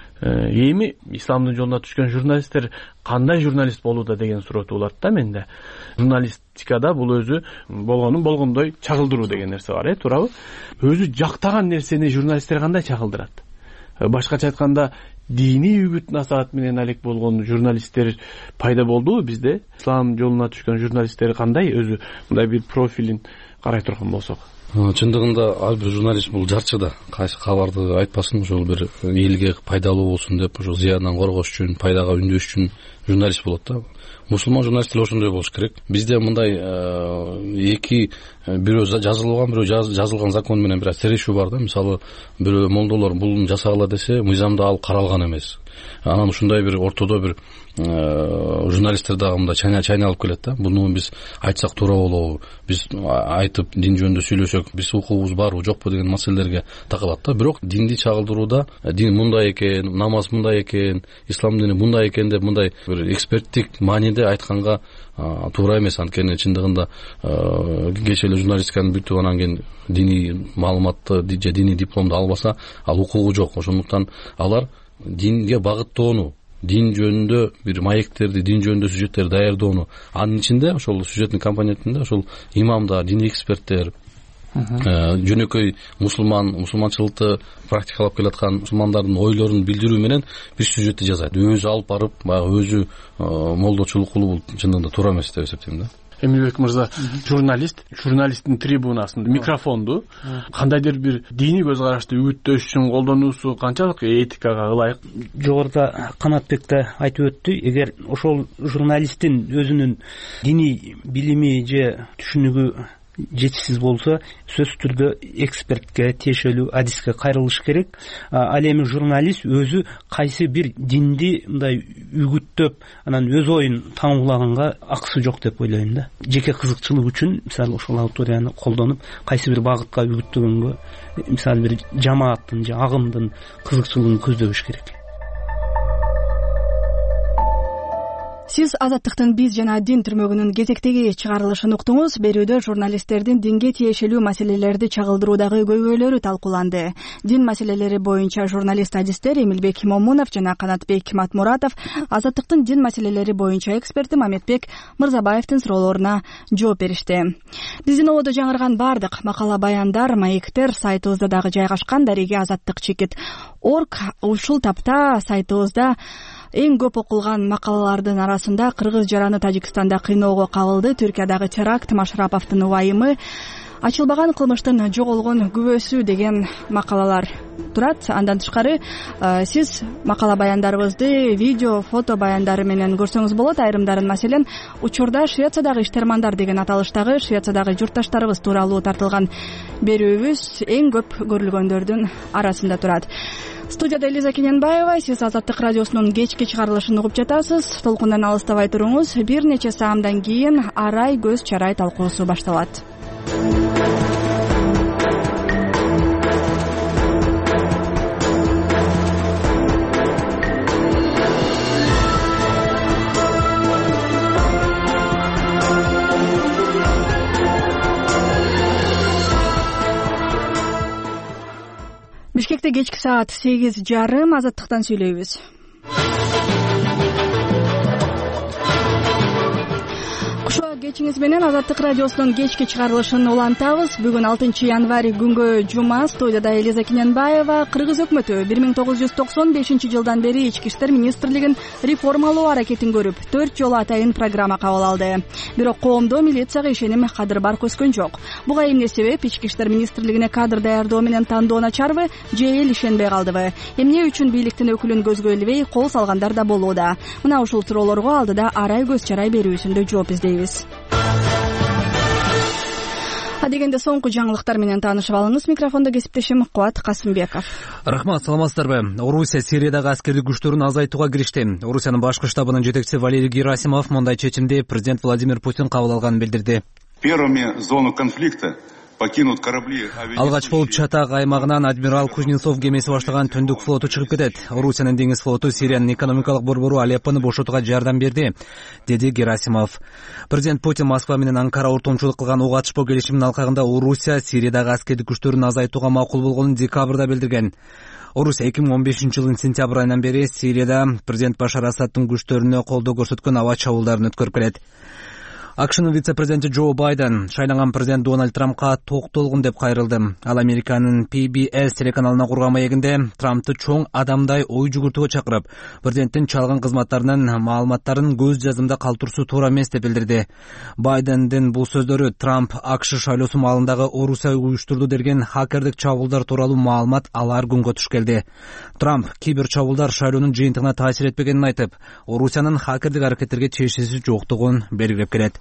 S15: Эми исламдын жолуна түшкөн журналисттер кандай журналист болууда деген суроо туулат да менде. Журналистикада бул өзү болгонун болгондой чагылдыруу деген нерсе бар, э, туурабы? Өзү жактаган нерсени журналисттер кандай чагылдырат? Башкача айтканда, диний үгүт насаат менен алек болгон журналисттер пайда болдубу бизде? Ислам жолуна түшкөн журналисттер кандай өзү мындай бир профилин карай турган болсок?
S3: Чындыгында ар бир журналист бул жарчы да. Кайсы кабарды айтпасын, ошол бир элге пайдалуу болсун деп, ошо зыяндан коргош үчүн, пайдага үндөш үчүн журналист болот да. Мусулман журналисттер ошондой болуш керек. Бизде мындай эки бирөө жазылган, бирөө жазылган закон менен бир серешүү бар да. Мисалы, бирөө молдолор бул жасагыла десе, мыйзамда ал каралган эмес. Анан ушундай бир ортодо бир журналисттер дагы мындай чайналып келет да. Буну биз айтсак туура болобу? Биз айтып дин жөнүндө сүйлөсөк, биз укугубуз барбы, жокпу деген маселелерге такалат да. Бирок динди чагылдырууда дин мындай экен, намаз мындай экен, ислам дини мындай экен деп мындай бир эксперттик мааниде айтканга туура эмес. Анткени чындыгында кечээ эле журналистиканы бүтүп анан кийин диний маалыматты же диний дипломду албаса, ал укугу жок. Ошондуктан алар динге багыттоону, дин жөнүндө бир маектерди, дин жөнүндө сюжеттерди даярдоону, анын ичинде ошол сюжеттин компонентинде ошол имамдар, диний эксперттер, жөнөкөй мусулман, мусулманчылыкты практикалап келаткан мусулмандардын ойлорун билдирүү менен бир сюжетти жасайт. Өзү алып барып, баягы өзү молдочулук кылуу бул чындыгында туура эмес деп эсептейм да.
S15: Эмилбек мырза, журналист, журналисттин трибунасында микрофонду кандайдыр бир диний көз карашты үгүттөш үчүн колдонуусу канчалык этикага ылайык?
S16: Жогоруда Канатбек да айтып өттү, эгер ошол журналисттин өзүнүн диний билими же түшүнүгү жетишсиз болсо, сөзсүз түрдө экспертке, тиешелүү адиске кайрылыш керек. Ал эми журналист өзү кайсы бир динди мындай үгүттөп, анан өз оюн таңуулаганга акысы жок деп ойлойм да. Жеке кызыкчылык үчүн, мисалы, ошол аудиторияны колдонуп, кайсы бир багытка үгүттөгөнгө, мисалы, бир жамааттын же агымдын кызыкчылыгын көздөбөш керек.
S1: Сиз Азаттыктын биз жана дин түрмөгүнүн кезектеги чыгарылышын уктуңуз. Берүүдө журналисттердин динге тиешелүү маселелерди чагылдыруудагы көйгөйлөрү талкууланды. Дин маселелери боюнча журналист адистер Эмилбек Момунов жана Канатбек Матмуратов, Азаттыктын дин маселелери боюнча эксперти Мамедбек Мырзабаевдин суроолоруна жооп беришти. Биздин ободо жаңырган бардык макала, баяндар, маектер сайтыбызда дагы жайгашкан. Дареги азаттык чекит орг ушул тапта сайтыбызда эң көп окулган макалалардын арасында кыргыз жараны Тажикстанда кыйноого кабылды, Түркиядагы теракт, Машраповдун убайымы, ачылбаган кылмыштын жоголгон күбөсү деген макалалар турат. Андан тышкары сиз макала баяндарыбызды видео, фото баяндары менен көрсөңүз болот. Айрымдарын, маселен, учурда Швециядагы иштермандар деген аталыштагы Швециядагы журтташтарыбыз тууралуу тартылган берүүбүз эң көп көрүлгөндөрдүн арасында турат. Студияда Элиза Кененбаева, сиз Азаттык радиосунун кечки чыгарылышын угуп жатасыз. Толкундан алыстабай туруңуз. Бир нече саамдан кийин арай көз чарай талкуусу башталат. Бишкекте кечки саат сегиз жарым. Азаттыктан сүйлөйбүз. Кушуа кечиңиз менен Азаттык радиосунун кечки чыгарылышын улантабыз. Бүгүн алтынчы январь күнгө жума. Студияда Элиза Кененбаева. Кыргыз өкмөтү бир миң тогуз жүз токсон бешинчи жылдан бери Ички иштер министрлигин реформалоо аракетин көрүп, төрт жолу атайын программа кабыл алды. Бирок коомдо милицияга ишеним кадыр бар көскөн жок. Буга эмне себеп? Ички иштер министрлигине кадр даярдоо менен тандоо начарбы же эл ишенбей калдыбы? Эмне үчүн бийликтин өкүлүн көзгө илбей кол салгандар да болууда? Мына ушул суроолорго алдыда арай көз чарай берүүсүндө жооп издейбиз. Адегенде соңку жаңылыктар менен таанышып алыңыз. Микрофондо кесиптешим Кубат Касымбеков.
S4: Рахмат, саламатсыздарбы? Орусия Сириядагы аскердик күчтөрүн азайтууга киришти. Орусиянын башкы штабынын жетекчиси Валерий Герасимов мындай чечимди президент Владимир Путин кабыл алганын билдирди.
S5: Первыми зону конфликта покинут корабли.
S4: Алгач болуп Чатак аймагынан адмирал Кузнецов кемеси баштаган Түндүк флоту чыгып кетет. Орусиянын деңиз флоту Сириянын экономикалык борбору Алеппону бошотууга жардам берди, деди Герасимов. Президент Путин Москва менен Анкара ортомчулук кылган ок атышпоо келишиминин алкагында Орусия Сириядагы аскердик күчтөрүн азайтууга макул болгонун декабрда билдирген. Орусия эки миң он бешинчи жылдын сентябрь айынан бери Сирияда президент Башар Асадтын күчтөрүнө колдоо көрсөткөн аба чабуулдарын өткөрүп келет. АКШнын вице-президенти Джо Байден шайланган президент Дональд Трампка токтолгун деп кайрылды. Ал Американын Пи Би Эс телеканалына курган маегинде Трампты чоң адамдай ой жүгүртүүгө чакырып, президенттин чалган кызматтарынын маалыматтарын көз жазымда калтыруусу туура эмес деп билдирди. Байдендин бул сөздөрү Трамп АКШ шайлоосу маалындагы Орусия уюштурду деген хакердик чабуулдар тууралуу маалымат алар күнгө туш келди. Трамп кибер чабуулдар шайлоонун жыйынтыгына таасир этпегенин айтып, Орусиянын хакердик аракеттерге чечиси жоктугун белгилеп келет.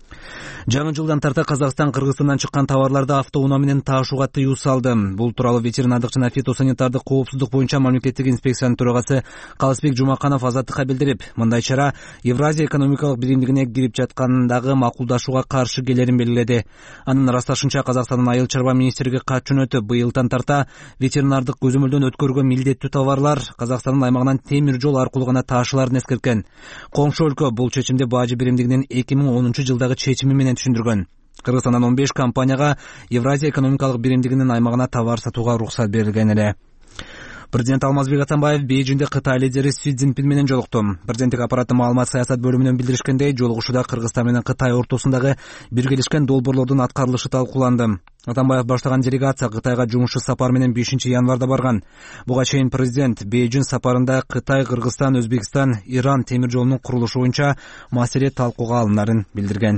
S4: Жаңы жылдан тарта Казакстан Кыргызстандан чыккан товарларды автоунаа менен таашууга тыюу салды. Бул тууралуу ветеринардык жана фитосанитардык коопсуздук боюнча мамлекеттик инспекциянын төрагасы Калысбек Жумаканов Азаттыкка билдирип, мындай чара Евразия экономикалык биримдигине кирип жаткандагы макулдашууга каршы келерин белгиледи. Анын ырасташынча Казакстандын айыл чарба министрлиги кат жөнөтүп, быйылдан тарта ветеринардык көзөмөлдөн өткөрүүгө милдеттүү товарлар Казакстандын аймагынан темир жол аркылуу гана таашыларын эскерткен. Коңшу өлкө бул чечимди бажы биримдигинин эки миң онунчу жылдагы чечими менен түшүндүргөн. Кыргызстандан он беш компанияга Евразия экономикалык биримдигинин аймагына товар сатууга уруксат берилген эле. Президент Алмазбек Атамбаев Бейжиңде Кытай лидери Си Цзиньпин менен жолукту. Президенттик аппараттын маалымат саясат бөлүмүнөн билдиришкендей, жолугушууда Кыргызстан менен Кытай ортосундагы биргелешкен долбоорлордун аткарылышы талкууланды. Атамбаев баштаган делегация Кытайга жумуш сапар менен бешинчи январда барган. Буга чейин президент Бейжиң сапарында Кытай, Кыргызстан, Өзбекстан, Иран темир жолунун курулушу боюнча маселе талкууга алынарын билдирген.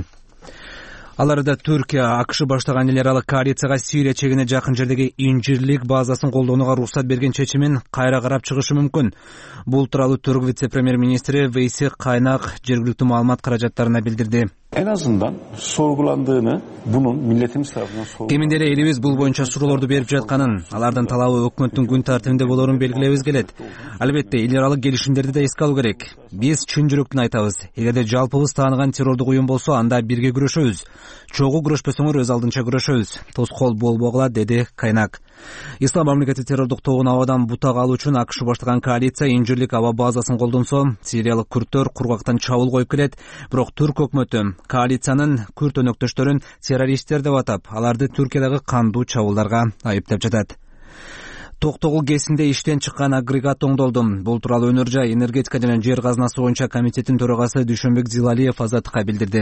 S4: Ал арада Түркия АКШ баштаган эл аралык коалицияга Сирия чегине жакын жердеги инжирлик базасын колдонууга уруксат берген чечимин кайра карап чыгышы мүмкүн. Бул тууралуу Түрк вице-премьер-министри Вейси Кайнак жергиликтүү маалымат каражаттарына билдирди.
S6: En azından sorgulandığını, bunun milletimiz tarafından sorgulandığını...
S4: Кеминде эле элибиз бул боюнча суроолорду берип жатканын, алардын талабы өкмөттүн күн тартибинде болорун белгилебиз келет. Албетте, эл аралык келишимдерди да эске алуу керек. Биз чын жүрөктөн айтабыз. Эгерде жалпыбыз тааныган террордук уюм болсо, анда бирге күрөшөбүз. Чогуу күрөшпөсөңөр өз алдынча күрөшөбүз. Тоскоол болбогула, деди Кайнак. Ислам мамлекети террордук тобун абадан бутак алуу үчүн АКШ баштаган коалиция инжирлик аба базасын колдонсо, сириялык күрттөр кургактан чабуул коюп келет. Бирок Түрк өкмөтү коалициянын күрт өнөктөштөрүн террористтер деп атап, аларды Түркиядагы кандуу чабуулдарга айыптап жатат. Токтогул КЭСинде иштен чыккан агрегат оңдолду. Бул тууралуу Өнөр жай, энергетика жана жер казынасы боюнча комитеттин төрагасы Дүйшөнбек Зилалиев Азаттыкка билдирди.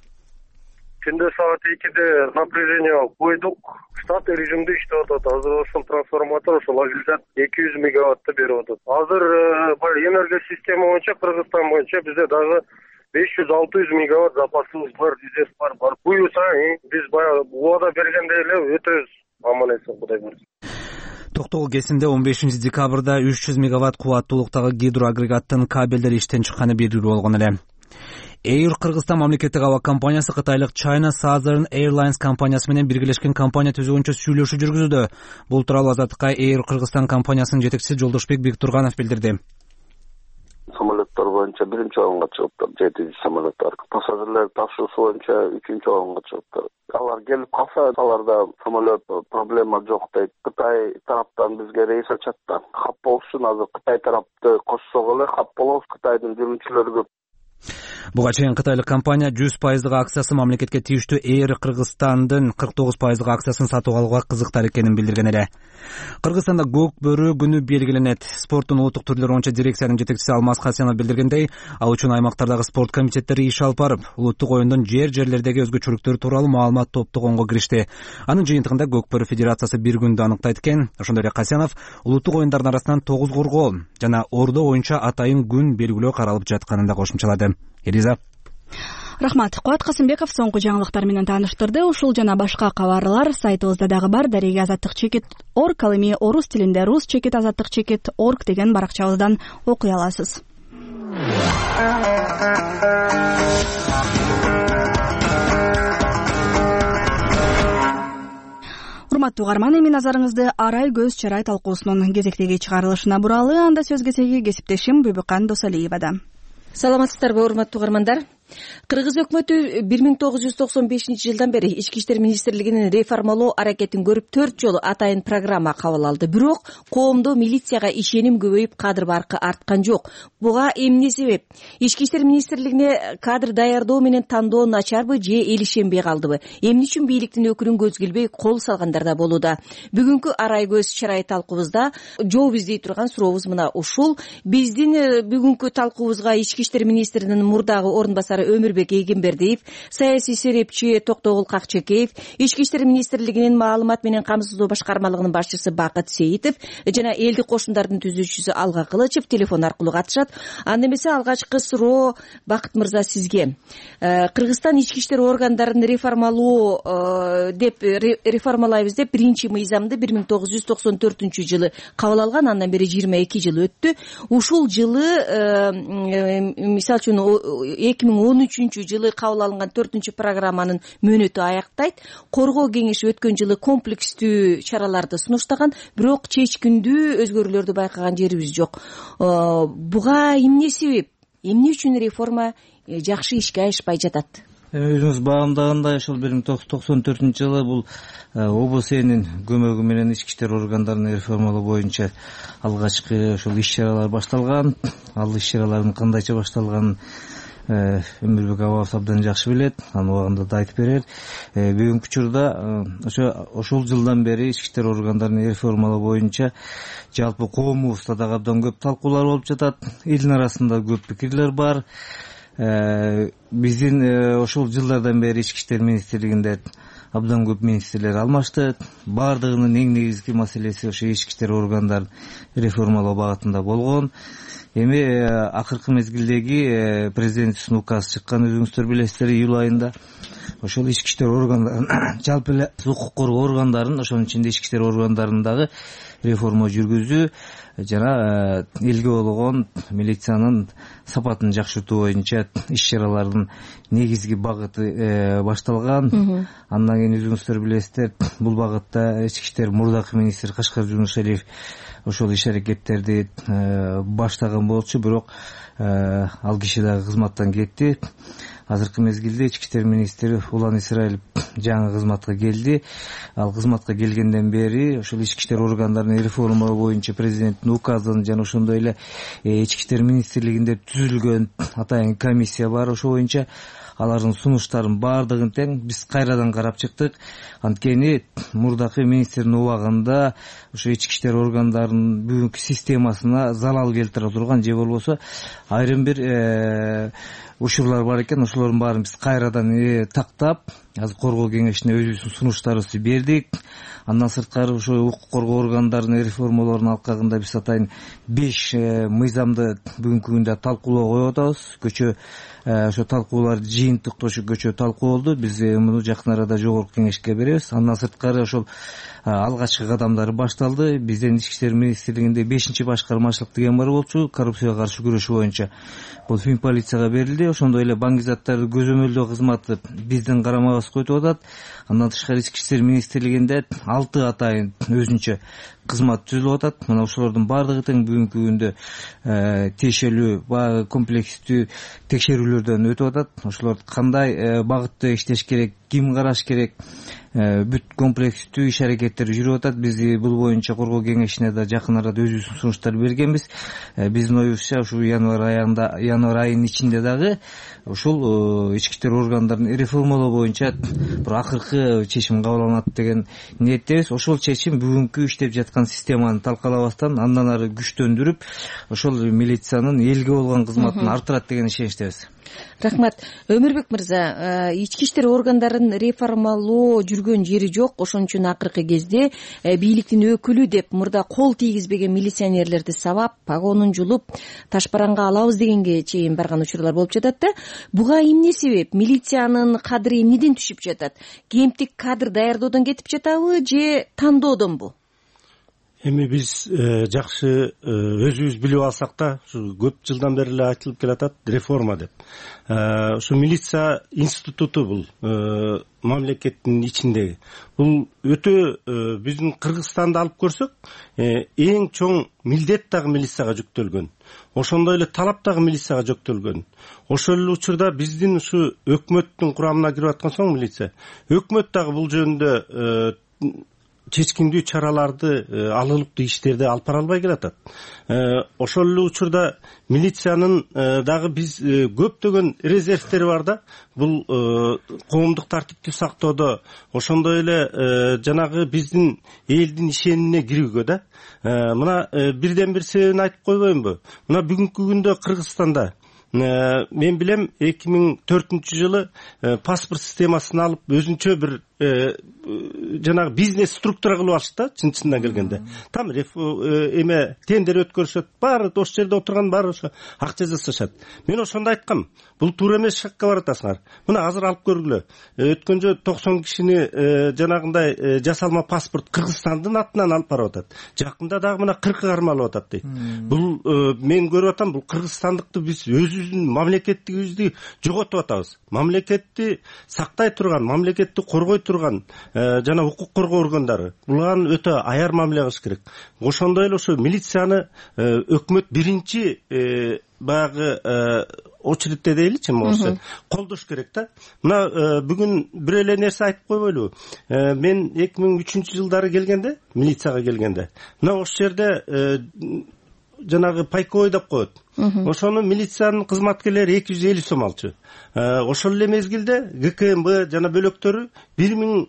S17: Түндө саат экиде напряжение койдук. Штат режимде иштеп атат. Азыр ошол трансформатор ошол агрегат эки жүз мегаваттты берип атат. Азыр энергия система боюнча Кыргызстан боюнча бизде дагы беш жүз алты жүз мегаватт запасыбыз бар, резерв бар. Бар. Буюрса, биз баягы убада бергендей эле өтөбүз. Аман эсен, Кудай буйрса.
S4: Токтогул КЭСинде он бешинчи декабрда үч жүз мегаватт кубаттуулуктагы гидроагрегаттын кабелдери иштен чыкканы белгилүү болгон эле. Air Кыргызстан мамлекеттик аба компаниясы кытайлык China Southern Airlines компаниясы менен биргелешкен компания түзүүгөнчө сүйлөшүү жүргүзүүдө. Бул тууралуу Азаттыкка Air Кыргызстан компаниясынын жетекчиси Жолдошбек Бектурганов билдирди.
S18: Самолеттер боюнча биринчи орунга чыгыптыр, жетинчи самолеттер. Пассажирлер ташуусу боюнча үчүнчү орунга чыгыптыр. Алар келип калса, аларда самолет проблема жок дейт. Кытай тараптан бизге рейс ачат да. Кап болушун азыр Кытай тарапты кошсок эле кап болобуз. Кытайдын жүргүнчүлөрү көп.
S4: Буга чейин кытайлык компания жүз пайыздык акциясы мамлекетке тийиштүү Air Кыргызстандын кырк тогуз пайыздык акциясын сатып алууга кызыктар экенин билдирген эле. Кыргызстанда көк бөрү күнү белгиленет. Спорттун улуттук түрлөрү боюнча дирекциянын жетекчиси Алмаз Хасенов билдиргендей, ал үчүн аймактардагы спорт комитеттери иш алып барып, улуттук оюндун жер-жерлердеги өзгөчөлүктөрү тууралуу маалымат топтогонго киришти. Анын жыйынтыгында көк бөрү федерациясы бир күндө аныктайт экен. Ошондой эле Хасенов улуттук оюндардын арасынан тогуз коргоо жана ордо боюнча атайын күн белгилөө каралып жатканын да кошумчалады. Элиза.
S1: Рахмат. Куат Касымбеков соңку жаңылыктар менен тааныштырды. Ушул жана башка кабарлар сайтыбызда дагы бар. Дареге азаттык чекит орг, ал эми орус тилинде рус чекит азаттык чекит орг деген баракчабыздан окуй аласыз. Урматтуу угарман, эми назарыңызды Арай көз чарай талкуусунун кезектеги чыгарылышына буралы. Анда сөз кезеги кесиптешим Бүбүкан Досалиевада.
S19: Саламатсыздарбы, урматтуу угармандар. Кыргыз өкмөтү бир миң тогуз жүз токсон бешинчи жылдан бери Ички иштер министрлигинин реформалоо аракетин көрүп төрт жолу атайын программа кабыл алды. Бирок коомдо милицияга ишеним көбөйүп, кадр баркы арткан жок. Буга эмне себеп? Ички иштер министрлигине кадр даярдоо менен тандоо начарбы же эл ишенбей калдыбы? Эмне үчүн бийликтин өкүлүн көз келбей кол салгандар да болууда. Бүгүнкү Арай көз чарай талкуубузда жооп издей турган сурообуз мына ушул. Биздин бүгүнкү талкуубузга Ички иштер министринин мурдагы орун басары Өмүрбек Эгембердиев, саясий серепчи Токтогул Какчекеев, Ички иштер министрлигинин маалымат менен камсыздоо башкармалыгынын башчысы Бакыт Сейитов жана элдик кошундардын түзүүчүсү Алга Кылычев телефон аркылуу катышат. Анда эмесе алгачкы суроо Бакыт мырза сизге. Кыргызстан ички иштер органдарын реформалоо деп реформалайбыз деп биринчи мыйзамды бир миң тогуз жүз токсон төртүнчү жылы кабыл алган, андан бери жыйырма эки жыл өттү. Ушул жылы мисалы үчүн эки миң он үчүнчү жылы кабыл алынган төртүнчү программанын мөөнөтү аяктайт. Коргоо кеңеши өткөн жылы комплекстүү чараларды сунуштаган, бирок чечкиндүү өзгөрүүлөрдү байкаган жерибиз жок. Буга эмне себеп? Эмне үчүн реформа жакшы ишке ашпай жатат?
S20: Өзүңүз баамдагандай, ошол бир миң тогуз жүз токсон төртүнчү жылы бул ОБСЕнин көмөгү менен ички иштер органдарын реформалоо боюнча алгачкы ошол иш-чаралар башталган. Ал иш-чаралардын кандайча башталганын Өмүрбек абабыз абдан жакшы билет, анын убагында да айтып берер. Бүгүнкү учурда ошо ошол жылдан бери ички иштер органдарын реформалоо боюнча жалпы коомубузда дагы абдан көп талкуулар болуп жатат. Элдин арасында көп пикирлер бар. Биздин ошол жылдардан бери ички иштер министрлигинде абдан көп министрлер алмашты. Бардыгынын эң негизги маселеси ошо ички иштер органдарын реформалоо багытында болгон. Эми акыркы мезгилдеги президенттин указы чыккан, өзүңүздөр билесиздер, июль айында. Ошол ички иштер органдарын, жалпы эле укук коргоо органдарын, ошонун ичинде ички иштер органдарындагы реформа жүргүзүү жана элге болгон милициянын сапатын жакшыртуу боюнча иш-чаралардын негизги багыты башталган. Андан кийин өзүңүздөр билесиздер, бул багытта ички иштер мурдакы министр Кашкар Жунушалиев ошол иш-аракеттерди баштаган болчу, бирок ал киши дагы кызматтан кетти. Азыркы мезгилде ички иштер министри Улан Исраилов жаңы кызматка келди. Ал кызматка келгенден бери ошол ички иштер органдарын реформалоо боюнча президенттин указын жана ошондой эле ички иштер министрлигинде түзүлгөн атайын комиссия бар. Ошо боюнча алардын сунуштарын баардыгын тең биз кайрадан карап чыктык. Анткени мурдакы министрдин убагында ошо ички иштер органдарынын бүгүнкү системасына залал келтире турган же болбосо айрым бир учурлар бар экен. Ошолордун баарын биз кайрадан тактап, азыр коргоо кеңешине өзүбүздүн сунуштарыбызды бердик. Андан сырткары ошо укук коргоо органдарынын реформалоорунун алкагында биз атайын беш мыйзамды бүгүнкү күндө талкуулоого коюп атабыз. Көчө ошо талкуулар жыйынтык ошо көчө талкуу болду. Биз муну жакын арада жогорку кеңешке беребиз. Андан сырткары ошол алгачкы кадамдары башталды. Биздин ички иштер министрлигинде бешинчи башкармачылык деген бар болчу, коррупцияга каршы күрөшүү боюнча. Бул фин полицияга берилди. Ошондой эле баңгизаттарды көзөмөлдөө кызматы биздин карамабызга өтүп атат. Андан тышкары ички иштер министрлигинде алты атайын өзүнчө кызмат түзүлүп атат. Мына ошолордун баардыгы тең бүгүнкү күндө тиешелүү баягы комплекстүү текшерүүлөрдөн өтүп атат. Ошолор кандай багытта иштеш керек, ким караш керек, бүт комплекстүү иш аракеттер жүрүп атат. Биз бул боюнча коргоо кеңешине да жакын арада өзүбүздүн сунуштар бергенбиз. Биздин оюбузча ушул январь айында, январь айынын ичинде дагы ушул ички иштер органдарын реформалоо боюнча бир акыркы чечим кабыл алынат деген ниеттебиз. Ошол чечим бүгүнкү иштеп жаткан системаны талкалабастан андан ары күчтөндүрүп, ошол милициянын элге болгон кызматын арттырат деген ишеничтебиз.
S19: Рахмат. Өмүрбек мырза, ички иштер органдарын реформалоо жүргөн жери жок. Ошон үчүн акыркы кезде бийликтин өкүлү деп мурда кол тийгизбеген милиционерлерди сабап, погонун жулуп, ташбаранга алабыз дегенге чейин барган учурлар болуп жатат да. Буга эмне себеп? Милициянын кадыры эмнеден түшүп жатат? Кемтик кадр даярдоодон кетип жатабы же тандоодонбу?
S21: Эми биз жакшы өзүбүз билип алсак да, ушу көп жылдан бери эле айтылып келатат реформа деп. Ушу милиция институту бул мамлекеттин ичиндеги. Бул өтө биздин Кыргызстанды алып көрсөк, эң чоң милдет дагы милицияга жүктөлгөн. Ошондой эле талап дагы милицияга жүктөлгөн. Ошол эле учурда биздин ушу өкмөттүн курамына кирип аткан соң милиция, өкмөт дагы бул жөнүндө чечкиндүү чараларды, алылыктуу иштерди алып бара албай келатат. Ошол эле учурда милициянын дагы биз көптөгөн резервтери бар да. Бул коомдук тартипти сактоодо, ошондой эле жанагы биздин элдин ишенимине кирүүгө да. Мына бирден бир себебин айтып койбоймунбу? Мына бүгүнкү күндө Кыргызстанда мен билем эки миң төртүнчү жылы паспорт системасын алып өзүнчө бир жанагы бизнес структура кылып алышты да, чын-чындан келгенде. Там эме тендер өткөрүшөт, баары ошол жерде отурган баары ошо акча жасашат. Мен ошондо айткам, бул туура эмес шакка баратасыңар. Мына азыр алып көргүлө. Өткөн жолу токсон кишини жанагындай жасалма паспорт Кыргызстандын атынан алып барып атат. Жакында дагы мына кыркы кармалып атат дейт. Бул мен көрүп атам, бул кыргызстандыкты биз өзүбүздүн мамлекеттигибизди жоготуп атабыз. Мамлекетти сактай турган, мамлекетти коргой турган жана укук коргоо органдары буларга өтө аяр мамиле кылыш керек. Ошондой эле ошо милицияны өкмөт биринчи баягы очередте дейличи, болсо колдош керек да. Мына бүгүн бир эле нерсе айтып койбойлубу? Мен эки миң үчүнчү жылдары келгенде, милицияга келгенде, мына ошол жерде жанагы пайковой деп коет. Ошону милициянын кызматкерлери эки жүз элүү сом алчу. Ошол эле мезгилде ГКМБ жана бөлөктөрү бир миң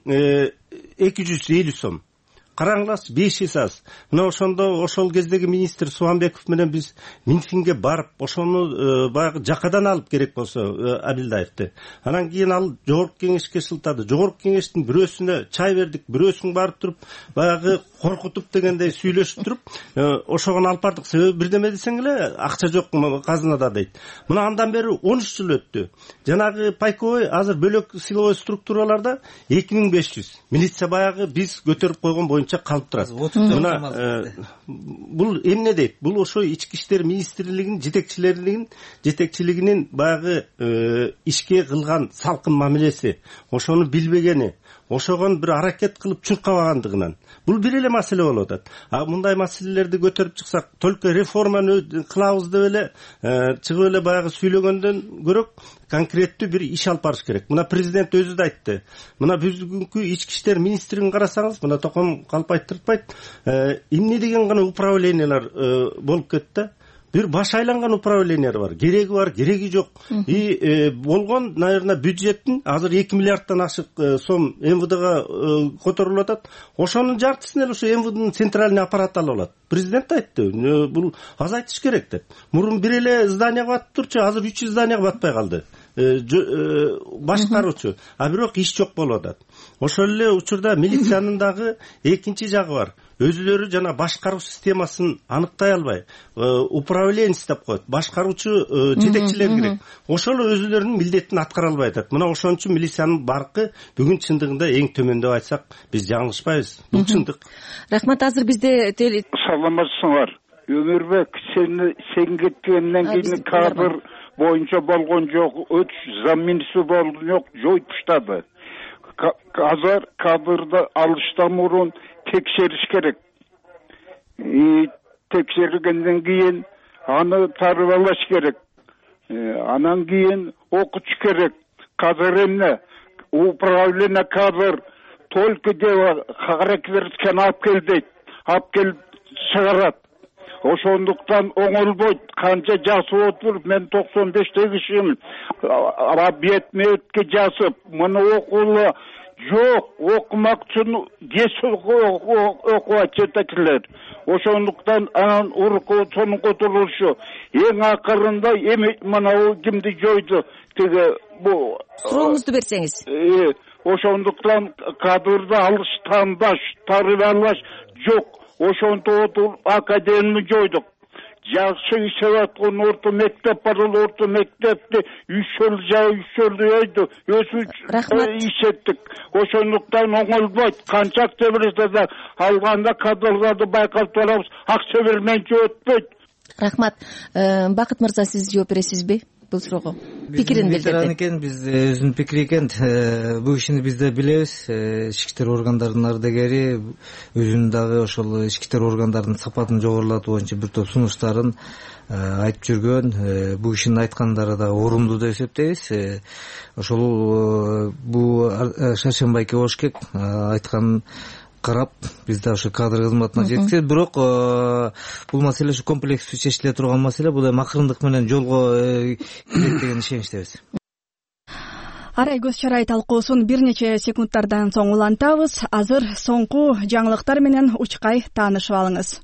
S21: эки жүз элүү сом. Караңылаңызчы, беш эсе аз. Мына ошондо ошол кездеги министр Субанбеков менен биз Минфинге барып, ошону баягы жакадан алып керек болсо Абилдаевди. Анан кийин ал жогорку кеңешке шылтады. Жогорку кеңештин бирөөсүнө чай бердик, бирөөсүн барып туруп, баягы коркутуп дегендей сүйлөшүп туруп, ошогон алып бардык. Себеби бирдеме десең эле акча жок казынада дейт. Мына андан бери он үч жыл өттү. Жанагы пайковой азыр бөлөк силовой структураларда эки миң беш жүз. Милиция баягы биз көтөрүп койгон боюнча калып турат. Мына бул эмне дейт? Бул ошо ички иштер министрлигинин жетекчилеринин жетекчилигинин баягы ишке кылган салкын мамилеси, ошону билбегени, ошогон бир аракет кылып чуркабагандыгынан. Бул бир эле маселе болуп атат. А мындай маселелерди көтөрүп чыксак, только реформаны кылабыз деп эле чыгып эле баягы сүйлөгөндөн көрөк конкреттүү бир иш алып барыш керек. Мына президент өзү да айтты. Мына бүгүнкү ички иштер министрин карасаңыз, мына Током калпайтыртпайт, эмне деген гана управлениялар болуп кетти. Бир баш айланган управлениялар бар. Кереги бар, кереги жок. И болгон, наверное, бюджеттин азыр эки миллиардтан ашык сом МВДга которулуп атат. Ошонун жартысын эле ошо МВДнын центральный аппараты алып алат. Президент айтты, бул азайтыш керек деп. Мурун бир эле зданияга батып турчу, азыр үч жүз зданияга батпай калды. башкаруучу, а бирок иш жок болуп атат. Ошол эле учурда милициянын дагы экинчи жагы бар. Өзүлөрү жана башкаруу системасын аныктай албай, управленец деп коет, башкаруучу жетекчилер керек. Ошол өзүлөрүнүн милдетин аткара албай атат. Мына ошон үчүн милициянын баркы бүгүн чындыгында эң төмөн деп айтсак, биз жаңылышпайбыз. Бул чындык.
S19: Рахмат. Азыр бизде
S2: саламатсыңар. Өмүрбек, сени сен кеткенден кийин кадр боюнча болгон жок, өч замминистр болгон жок, жоюп таштады. Азыр кадрды алыштан мурун текшериш керек. Текшергенден кийин аны тарбалаш керек. Анан кийин окутуш керек. Кадр эмне? Управление кадр только дело характерин алып кел дейт. Алып келип чыгарат. Ошондуктан оңолбойт. Канча жасып отуруп, мен токсон бештеги кишимин. Бет метке жасып, муну окуулу жок, окумак үчүн кеш окуп жетекчилер. Ошондуктан анан урукуусунун котулушу эң акырында эми мына кимди жойду, тиги бу
S19: сурооңузду берсеңиз.
S2: Ошондуктан кадрды алыш, тандаш, тарбиялаш жок. Ошондо академияны жойдук. Жакшы иштеп аткан орто мектеп бар, орто мектепти үч жыл жа үч жыл өйдү. Өзү иштеттик. Ошондуктан оңолбойт. Канча акча берсе да алганда кадрларды байкап турабыз, акча бермейинче өтпөйт.
S19: Рахмат. Бакыт мырза, сиз жооп бересизби бул суроого? Пикирин билдирди.
S20: Экен, биз өзүнүн пикири экен. Бул ишини биз да билебиз. Ички иштер органдарынын ардагери өзүнүн дагы ошол ички иштер органдарынын сапатын жогорулатуу боюнча бир топ сунуштарын айтып жүргөн. Бул кишинин айткандары да орунду деп эсептейбиз. Ошол бул Шаршембай Кебошкек айткан карап биз да ошо кадр кызматына жеткизет. Бирок бул маселе ушу комплекстүү чечиле турган маселе, бул эми акырындык менен жолго кирет деген ишеничтебиз.
S1: Арай көз чарай талкуусун бир нече секундтардан соң улантабыз. Азыр соңку жаңылыктар менен учкай таанышып алыңыз.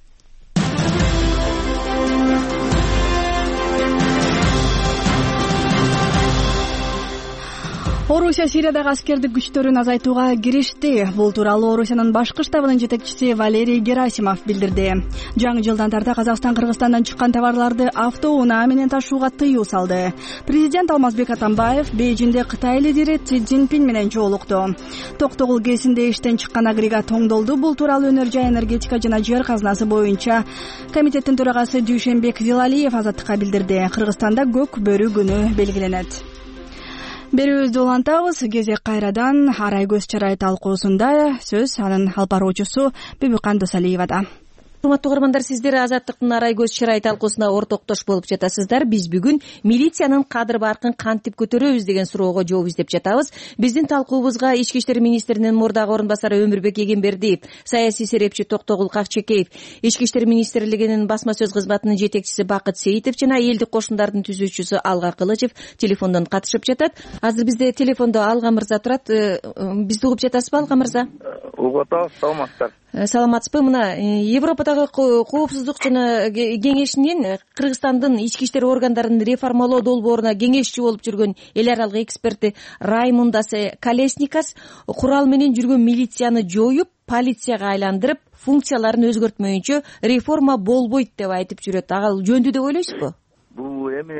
S1: Орусия Сириядагы аскердик күчтөрүн азайтууга киришти. Бул тууралуу Орусиянын башкы штабынын жетекчиси Валерий Герасимов билдирди. Жаңы жылдан тарта Казакстан Кыргызстандан чыккан товарларды автоунаа менен ташууга тыюу салды. Президент Алмазбек Атамбаев Бейжиңде Кытай лидери Си Цзиньпин менен жолукту. Токтогул ГЭСинде иштен чыккан агрегат оңдолду. Бул тууралуу Өнөр жай энергетика жана жер казынасы боюнча комитеттин төрагасы Дүйшөнбек Зилалиев Азаттыкка билдирди. Кыргызстанда көк бөрү күнү белгиленет. Берүүбүздү улантабыз. Кезек кайрадан Арай көз чарай талкуусунда сөз анын алып баруучусу Бибикан Досалиевада.
S19: Урматтуу угармандар, сиздер Азаттыктын Арай көз чарай талкуусуна ортоктош болуп жатасыздар. Биз бүгүн милициянын кадр баркын кантип көтөрөбүз деген суроого жооп издеп жатабыз. Биздин талкуубузга Ички иштер министринин мурдагы орун басары Өмүрбек Эгембердиев, саясий серепчи Токтогул Какчекеев, Ички иштер министрлигинин басма сөз кызматынын жетекчиси Бакыт Сейитов жана элдик кошундардын түзүүчүсү Алга Кылычев телефондон катышып жатат. Азыр бизде телефондо Алга мырза турат. Бизди угуп жатасызбы, Алга мырза?
S22: Угуп атабыз, саламатсыздар.
S19: Саламатсызбы? Мына Европадагы коопсуздук жана кеңешинин Кыргызстандын ички иштер органдарын реформалоо долбооруна кеңешчи болуп жүргөн эл аралык эксперти Раймундас Колесникас курал менен жүргөн милицияны жоюп, полицияга айландырып, функцияларын өзгөртмөйүнчө реформа болбойт деп айтып жүрөт. Ага жөндүү деп ойлойсузбу?
S22: Бул эми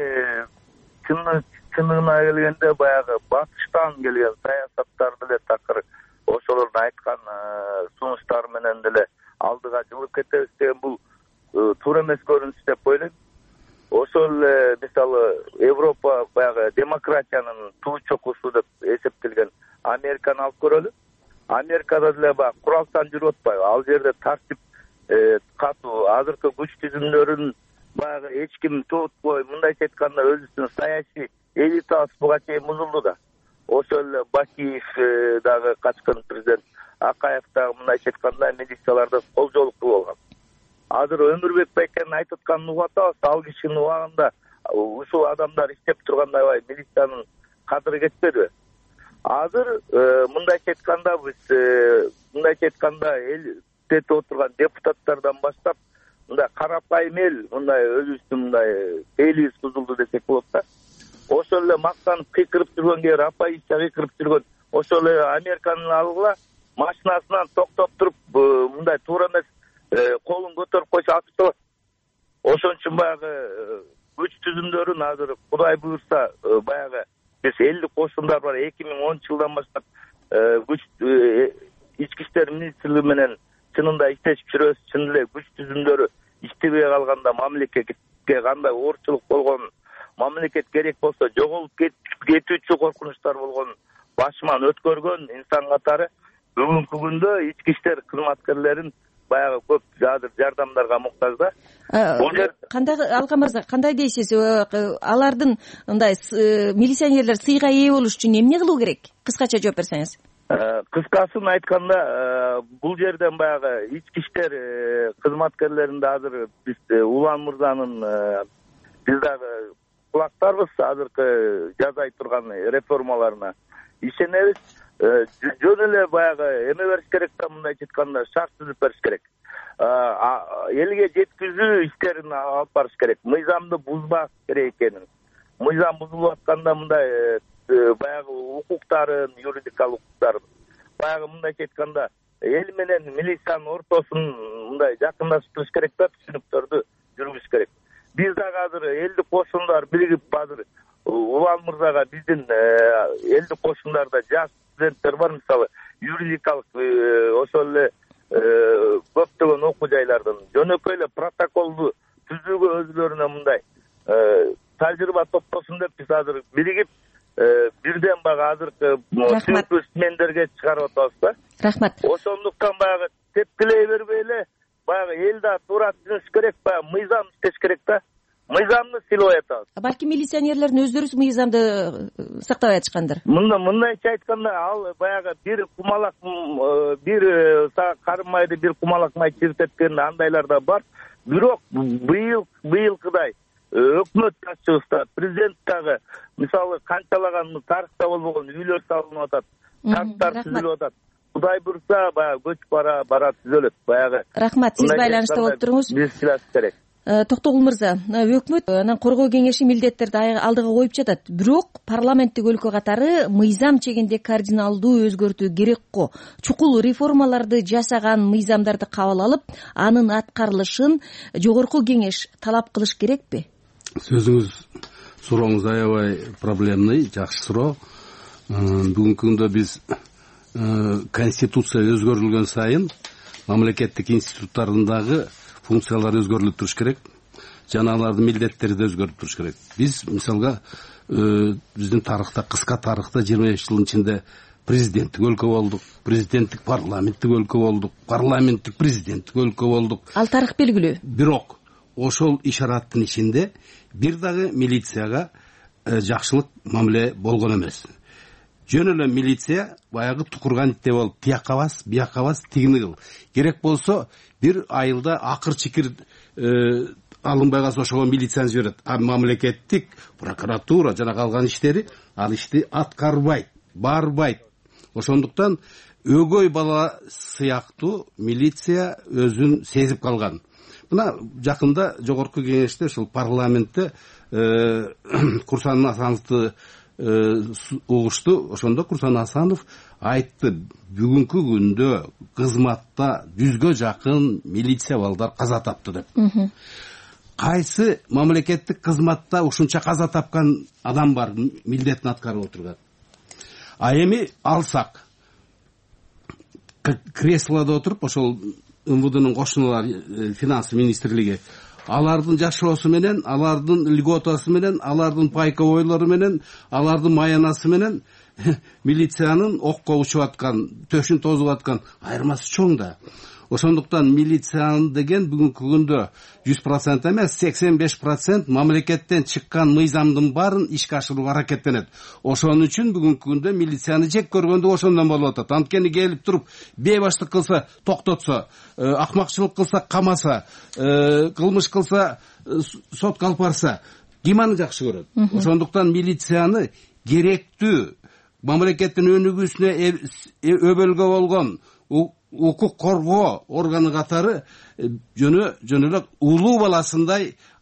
S22: чындыгына келгенде баягы батыштан келген саясаттар деле такыр ошолордун айткан сунуштары менен деле алдыга жылып кетебиз деген бул туура эмес көрүнүш деп ойлойм. Ошол эле мисалы Европа баягы демократиянын туу чокусу деп эсептелген Американы алып көрөлү. Америкада деле баягы куралдан жүрүп атпайбы? Ал жерде тартип катуу, азыркы күч түзүмдөрүн баягы эч ким туутпой, мындайча айтканда өзүнүн саясий элитасы буга чейин бузулду да. Ошол эле Бакиев дагы качкан президент, Акаев дагы мындайча айтканда милицияларда колжоолуктуу болгон. Азыр Өмүрбек Байкенин айтып атканын угуп атабыз. Ал кишинин убагында ушул адамдар иштеп тургандай милициянын кадыры кетпедиби? Азыр мындайча айтканда биз мындайча айтканда элде отурган депутаттардан баштап мындай карапайым эл мындай өзүбүздүн мындай элибиз бузулду десек болот да. ошол эле мактанып кыйкырып жүргөн кээ апайча кыйкырып жүргөн ошол эле Американын алгыла машинасынан токтоп туруп мындай туура эмес колун көтөрүп койсо атып салат. Ошон үчүн баягы күч түзүмдөрүн азыр Кудай буйрса баягы биз элдик кошундар бар. эки миң онунчу жылдан баштап күч ички иштер министрлиги менен чынында иштешип жүрөбүз. Чын эле күч түзүмдөрү иштебей калганда мамлекетке кандай оорчулук болгон, мамлекет керек болсо жоголуп кетүүчү коркунучтар болгон башыман өткөргөн инсан катары бүгүнкү күндө ички иштер кызматкерлерин баягы көп азыр жардамдарга муктаж да.
S19: Кандай Алкан мырза, кандай дейсиз? Алардын мындай милиционерлер сыйга ээ болуш үчүн эмне кылуу керек? Кыскача жооп берсеңиз.
S22: Кыскасын айтканда бул жерден баягы ички иштер кызматкерлеринде азыр биз Улан мырзанын биз дагы кулактарбыз азыркы жасай турган реформаларына ишенебиз. Жөн эле баягы эме бериш керек да, мындайча айтканда шарт түзүп бериш керек. Элге жеткизүү иштерин алып барыш керек. Мыйзамды бузбак керек экенин. Мыйзам бузулуп атканда мындай баягы укуктарын, юридикалык укуктарын баягы мындайча айтканда эл менен милициянын ортосун мындай жакындаштырыш керек да, түшүнүктөрдү жүргүзүш керек. Биз дагы азыр элдик кошундар биригип азыр Улан мырзага биздин элдик кошундарда жаш студенттер бар, мисалы юридикалык ошол эле көптөгөн окуу жайлардын жөнөкөй эле протоколду түзүүгө өзүлөрүнө мындай тажрыйба топтосун деп биз азыр биригип бирден баягы азыркы түзүү смендерге чыгарып атабыз да.
S19: Рахмат.
S22: Ошондуктан баягы тепкилей бербей эле баягы эл да туура түзүш керек, баягы мыйзам иштеш керек да. Мыйзамды сыйлап атабыз.
S19: Балки милиционерлердин өздөрү мыйзамды сактабай атышкандыр.
S22: Мында мындайча айтканда ал баягы бир кумалак бир карымайды бир кумалак май чиркеткен андайлар да бар. Бирок быйыл быйылкыдай өкмөт башчыбызда, президент дагы мисалы канчалаган тарыхта болбогон үйлөр салынып атат, парктар түзүлүп атат. Кудай буйрса баягы көчүп бара бара түзөлөт баягы.
S19: Рахмат, сиз байланышта болуп туруңуз.
S22: Биз силас керек.
S19: Токтогул мырза, өкмөт анан коргоо кеңеши милдеттерди алдыга коюп жатат. Бирок парламенттик өлкө катары мыйзам чегинде кардиналдуу өзгөртүү керек го. Чукул реформаларды жасаган мыйзамдарды кабыл алып, анын аткарылышын жогорку кеңеш талап кылыш керекпи?
S3: Сөзүңүз, сурооңуз аябай проблемный, жакшы суроо. Бүгүнкү күндө биз конституция өзгөрүлгөн сайын мамлекеттик институттардагы функциялар өзгөрүлүп туруш керек. Жана алардын милдеттери да өзгөрүп туруш керек. Биз мисалга биздин тарыхта, кыска тарыхта жыйырма беш жылдын ичинде президенттик өлкө болдук, президенттик парламенттик өлкө болдук, парламенттик президенттик өлкө болдук.
S19: Ал тарых белгилүү.
S3: Бирок ошол ишараттын ичинде бир дагы милицияга жакшылык мамиле болгон эмес. Жөн эле милиция баягы тукурган итте болуп, тияка бас, бияка бас, тигини кыл. Керек болсо бир айылда акыр чикир алынбай калса ошого милицияны жиберет. А мамлекеттик прокуратура жана калган иштери ал ишти аткарбайт, барбайт. Ошондуктан өгөй бала сыяктуу милиция өзүн сезип калган. Мына жакында жогорку кеңеште ушул парламентте Курсан Асановду угушту. Ошондо Курсан Асанов айтты, бүгүнкү күндө кызматта жүзгө жакын милиция балдар каза тапты деп. Кайсы мамлекеттик кызматта ушунча каза тапкан адам бар, милдетин аткарып отурган? А эми алсак креслодо отуруп ошол МВДнын кошуналары, финанс министрлиги, алардын жашоосу менен, алардын льготасы менен, алардын пайковойлору менен, алардын маянасы менен милициянын окко учуп аткан, төшүн тозуп аткан айырмасы чоң да. Ошондуктан милициянын деген бүгүнкү күндө жүз процент эмес, сексен беш процент мамлекеттен чыккан мыйзамдын баарын ишке ашырууга аракеттенет. Ошон үчүн бүгүнкү күндө милицияны жек көргөндүк ошондон болуп атат. Анткени келип туруп бейбаштык кылса токтотсо, акмакчылык кылса камаса, кылмыш кылса сотко алып барса, ким аны жакшы көрөт? Ошондуктан милицияны керектүү мамлекеттин өнүгүүсүнө өбөлгө болгон укук коргоо органы катары жөнө жөн эле улуу баласындай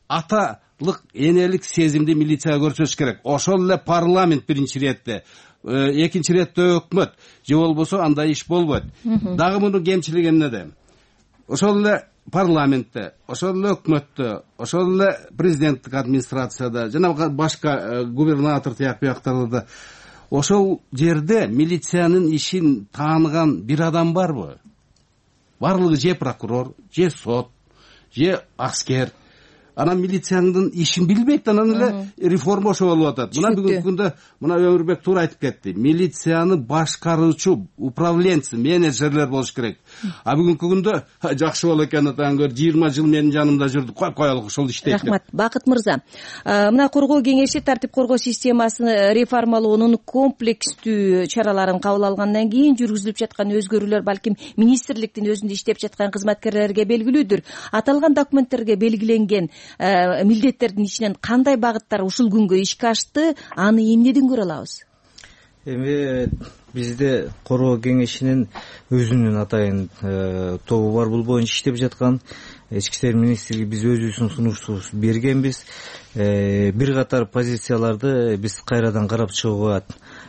S7: аталык энелик сезимди милицияга көрсөтүш керек. Ошол эле парламент биринчи иретте, экинчи иретте өкмөт, же болбосо андай иш болбойт. Дагы мунун кемчилиги эмнеде? Ошол эле парламентте, ошол эле өкмөттө, ошол эле президенттик администрацияда, жана башка губернатор тияк бияктарда да ошол жерде милициянын ишин тааныган бир адам барбы? Барлыгы же прокурор, же сот, же аскер. Анан милициянын ишин билбейт, анан эле реформа ошо болуп атат. Мына бүгүнкү күндө мына Өмүрбек туура айтып кетти. Милицияны башкаруучу, управленцы, менеджерлер болуш керек. А бүгүнкү күндө жакшы болот экен атаң көр, жыйырма жыл менин жанымда жүрдү, кой коелук ошол иштейт.
S19: Рахмат. Бакыт мырза. Мына коргоо кеңеши тартип коргоо системасын реформалоонун комплекстүү чараларын кабыл алгандан кийин жүргүзүлүп жаткан өзгөрүүлөр балким министрликтин өзүндө иштеп жаткан кызматкерлерге белгилүүдүр. Аталган документтерге белгиленген милдеттердин ичинен кандай багыттар ушул күнгө ишке ашты, аны эмнеден көрө алабыз?
S20: Эми бизде коргоо кеңешинин өзүнүн атайын тобу бар, бул боюнча иштеп жаткан. Ички иштер министрлиги биз өзүбүздүн сунуштубузду бергенбиз. Бир катар позицияларды биз кайрадан карап чыгууга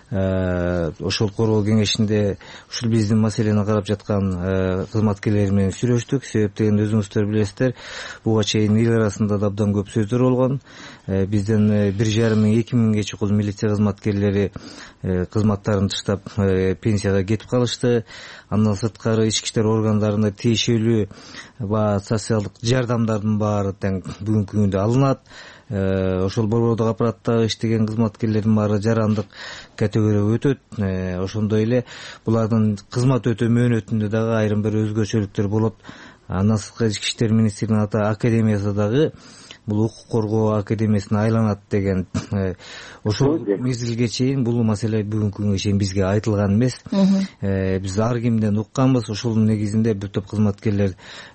S20: ошол коргоо кеңешинде ушул биздин маселени карап жаткан кызматкерлер менен сүйлөштүк. Себеп дегенде өзүңүздөр билесиздер, буга чейин эл арасында да абдан көп сөздөр болгон. Бизден бир жарым миң эки миңге чукул милиция кызматкерлери кызматтарын таштап пенсияга кетип калышты. Андан сырткары ички иштер органдарында тиешелүү ба социалдык жардамдардын баары тең бүгүнкү күндө алынат. Ошол борбордук аппараттагы иштеген кызматкерлердин баары жарандык категорияга өтөт. Ошондой эле булардын кызмат өтөө мөөнөтүндө дагы айрым бир өзгөчөлүктөр болот. Андан сырткары ички иштер министрлигинин ата академиясы дагы бул укук коргоо академиясына айланат деген ошол мезгилге чейин бул маселе бүгүнкү күнгө чейин бизге айтылган эмес. Биз ар кимден укканбыз. Ошонун негизинде бир топ кызматкерлер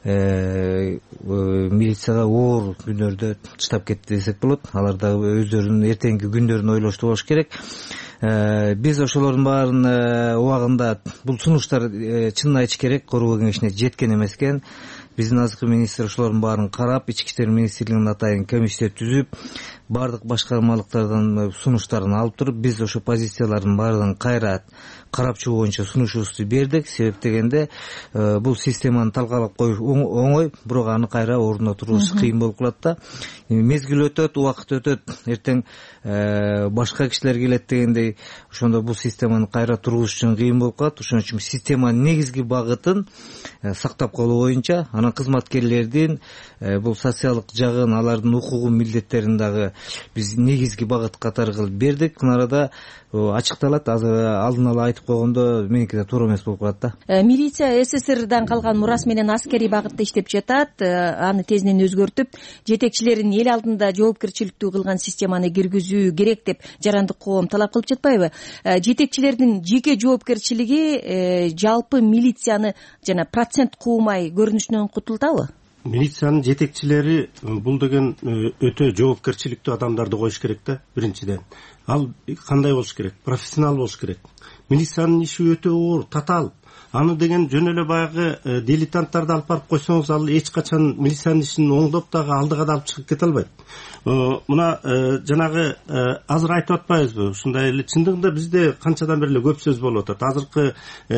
S20: милицияга оор күнөрдө таштап кетти десек болот. Алар дагы өздөрүнүн эртеңки күндөрүн ойлошту болуш керек. Биз ошолордун баарын убагында бул сунуштар чынын айтыш керек коргоо кеңешине жеткен эмес экен. Биздин азыркы министр ошолордун баарын карап, ички иштер министрлигинин атайын комиссия түзүп, бардык башкармалыктардан сунуштарын алып туруп, биз ошо позициялардын баарын кайра карап чыгуу боюнча сунушубузду бердик. Себеп дегенде бул системаны талкалап коюш оңой, бирок аны кайра ордуна тургуз кыйын болуп калат да. Мезгил өтөт, убакыт өтөт, эртең башка кишилер келет дегендей, ошондо бул системаны кайра тургузуш үчүн кыйын болуп калат. Ошон үчүн системанын негизги багытын сактап калуу боюнча, анан кызматкерлердин бул социалдык жагын, алардын укугун, милдеттерин дагы биз негизги багыт катары кылып бердик. Мына арада ачыкталат. Азыр алдын ала айтып койгондо меники да туура эмес болуп калат да.
S19: Милиция СССРдан калган мурас менен аскерий багытта иштеп жатат. Аны тезинен өзгөртүп, жетекчилерин эл алдында жоопкерчиликтүү кылган системаны киргизүү керек деп жарандык коом талап кылып жатпайбы? Жетекчилердин жеке жоопкерчилиги жалпы милицияны жана процент куумай көрүнүшүнөн кутултабы?
S21: Милициянын жетекчилери бул деген өтө жоопкерчиликтүү адамдарды коюш керек да, биринчиден. Ал кандай болуш керек? Профессионал болуш керек. Милициянын иши өтө оор, татаал. Аны деген жөн эле баягы дилетанттарды алып барып койсоңуз, ал эч качан милициянын ишин оңдоп дагы алдыга да алып чыгып кете албайт. Мына жанагы азыр айтып атпайбызбы? Ушундай эле чындыгында бизде канчадан бери эле көп сөз болуп атат. Азыркы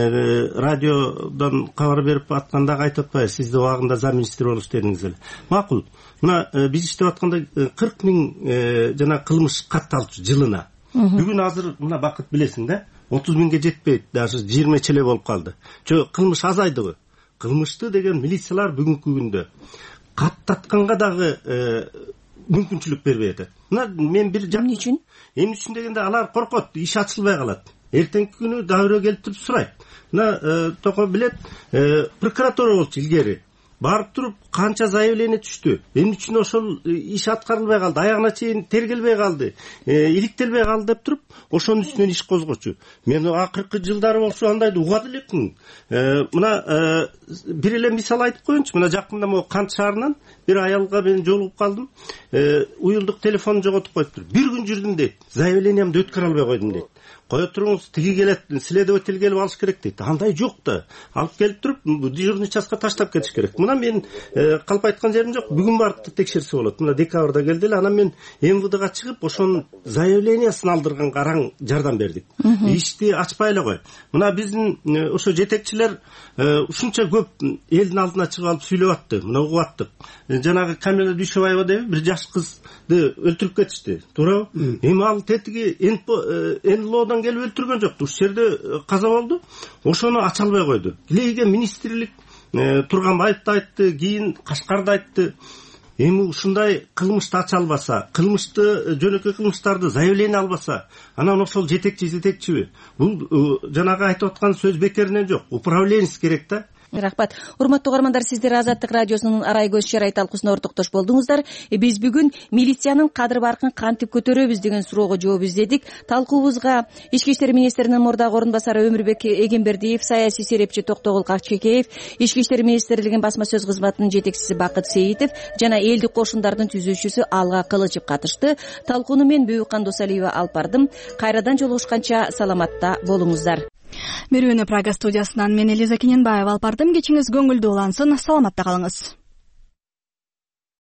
S21: радиодон кабар берип атканда айтып атпайбыз? Сиз да убагында замминистр болуп иштедиңиз эле. Макул. Мына биз иштеп атканда кырк миң жана кылмыш катталчу жылына. Бүгүн азыр мына Бакыт билесиң да, отуз миңге жетпейт, даже жыйырма челе болуп калды. Жо кылмыш азайдыбы? Кылмышты деген милициялар бүгүнкү күндө каттатканга дагы мүмкүнчүлүк бербей атат. Мына мен бир эмне үчүн? Эмне үчүн дегенде алар коркот, иш ачылбай калат. Эртеңки күнү дагы бирөө келип туруп сурайт. Мына токо билет, прокуратура болчу илгери. Барып туруп канча заявление түштү. Эмне үчүн ошол иш аткарылбай калды, аягына чейин тергелбей калды, иликтелбей калды деп туруп, ошонун үстүнөн иш козгочу. Мен акыркы жылдары болсо андайды угат элекмин. Мына бир эле мисал айтып коеюнчу. Мына жакында могу Кант шаарынан бир аялга мен жолугуп калдым. Уюлдук телефонун жоготуп коюптур. Бир күн жүрдүм дейт. Заявлениемди өткөрө албай койдум дейт. кое туруңуз, тиги келет, следователь келип алыш керек дейт. Андай жок да. Алып келип туруп, дежурный частка таштап кетиш керек. Мына мен калп айткан жерим жок. Бүгүн барып текшерсе болот. Мына декабрда келди эле, анан мен эм вэ дэга чыгып, ошонун заявлениясын алдырганга араң жардам бердик. Ишти ачпай эле кой. Мына биздин ошо жетекчилер ушунча көп элдин алдына чыгып алып сүйлөп атты. Мына угуп аттык. Жанагы Камила Дүйшөбаева деп бир жаш кызды өлтүрүп кетишти. Туурабы? Эми ал тетиги эн эл одан келип өлтүргөн жок. Ушул жерде каза болду. Ошону ача албай койду. Килейге министрлик турган айыпты айтты, кийин Кашкарда айтты. Эми ушундай кылмышты ача албаса, кылмышты, жөнөкөй кылмыштарды заявление албаса, анан ошол жетекчи жетекчиби? Бул жанагы айтып аткан сөз бекеринен жок. Управленец керек да.
S19: Рахмат. Урматтуу угармандар, сиздер Азаттык радиосунун арай көз чарай талкуусуна ортоктош болдуңуздар. Биз бүгүн милициянын кадыр баркын кантип көтөрөбүз деген суроого жооп издедик. Талкуубузга Ички иштер министринин мурдагы орун басары Өмүрбек Эгембердиев, саясий серепчи Токтогул Качкекеев, Ички иштер министрлигинин басма сөз кызматынын жетекчиси Бакыт Сейитов жана элдик кошундардын түзүүчүсү Алга Кылычев катышты. Талкууну мен Бүйүккан Досалиева алып бардым. Кайрадан жолугушканча саламатта болуңуздар.
S1: Берүүнү Прага студиясынан мен Элиза Кененбаева алып бардым. Кечиңиз көңүлдүү улансын. Саламатта калыңыз.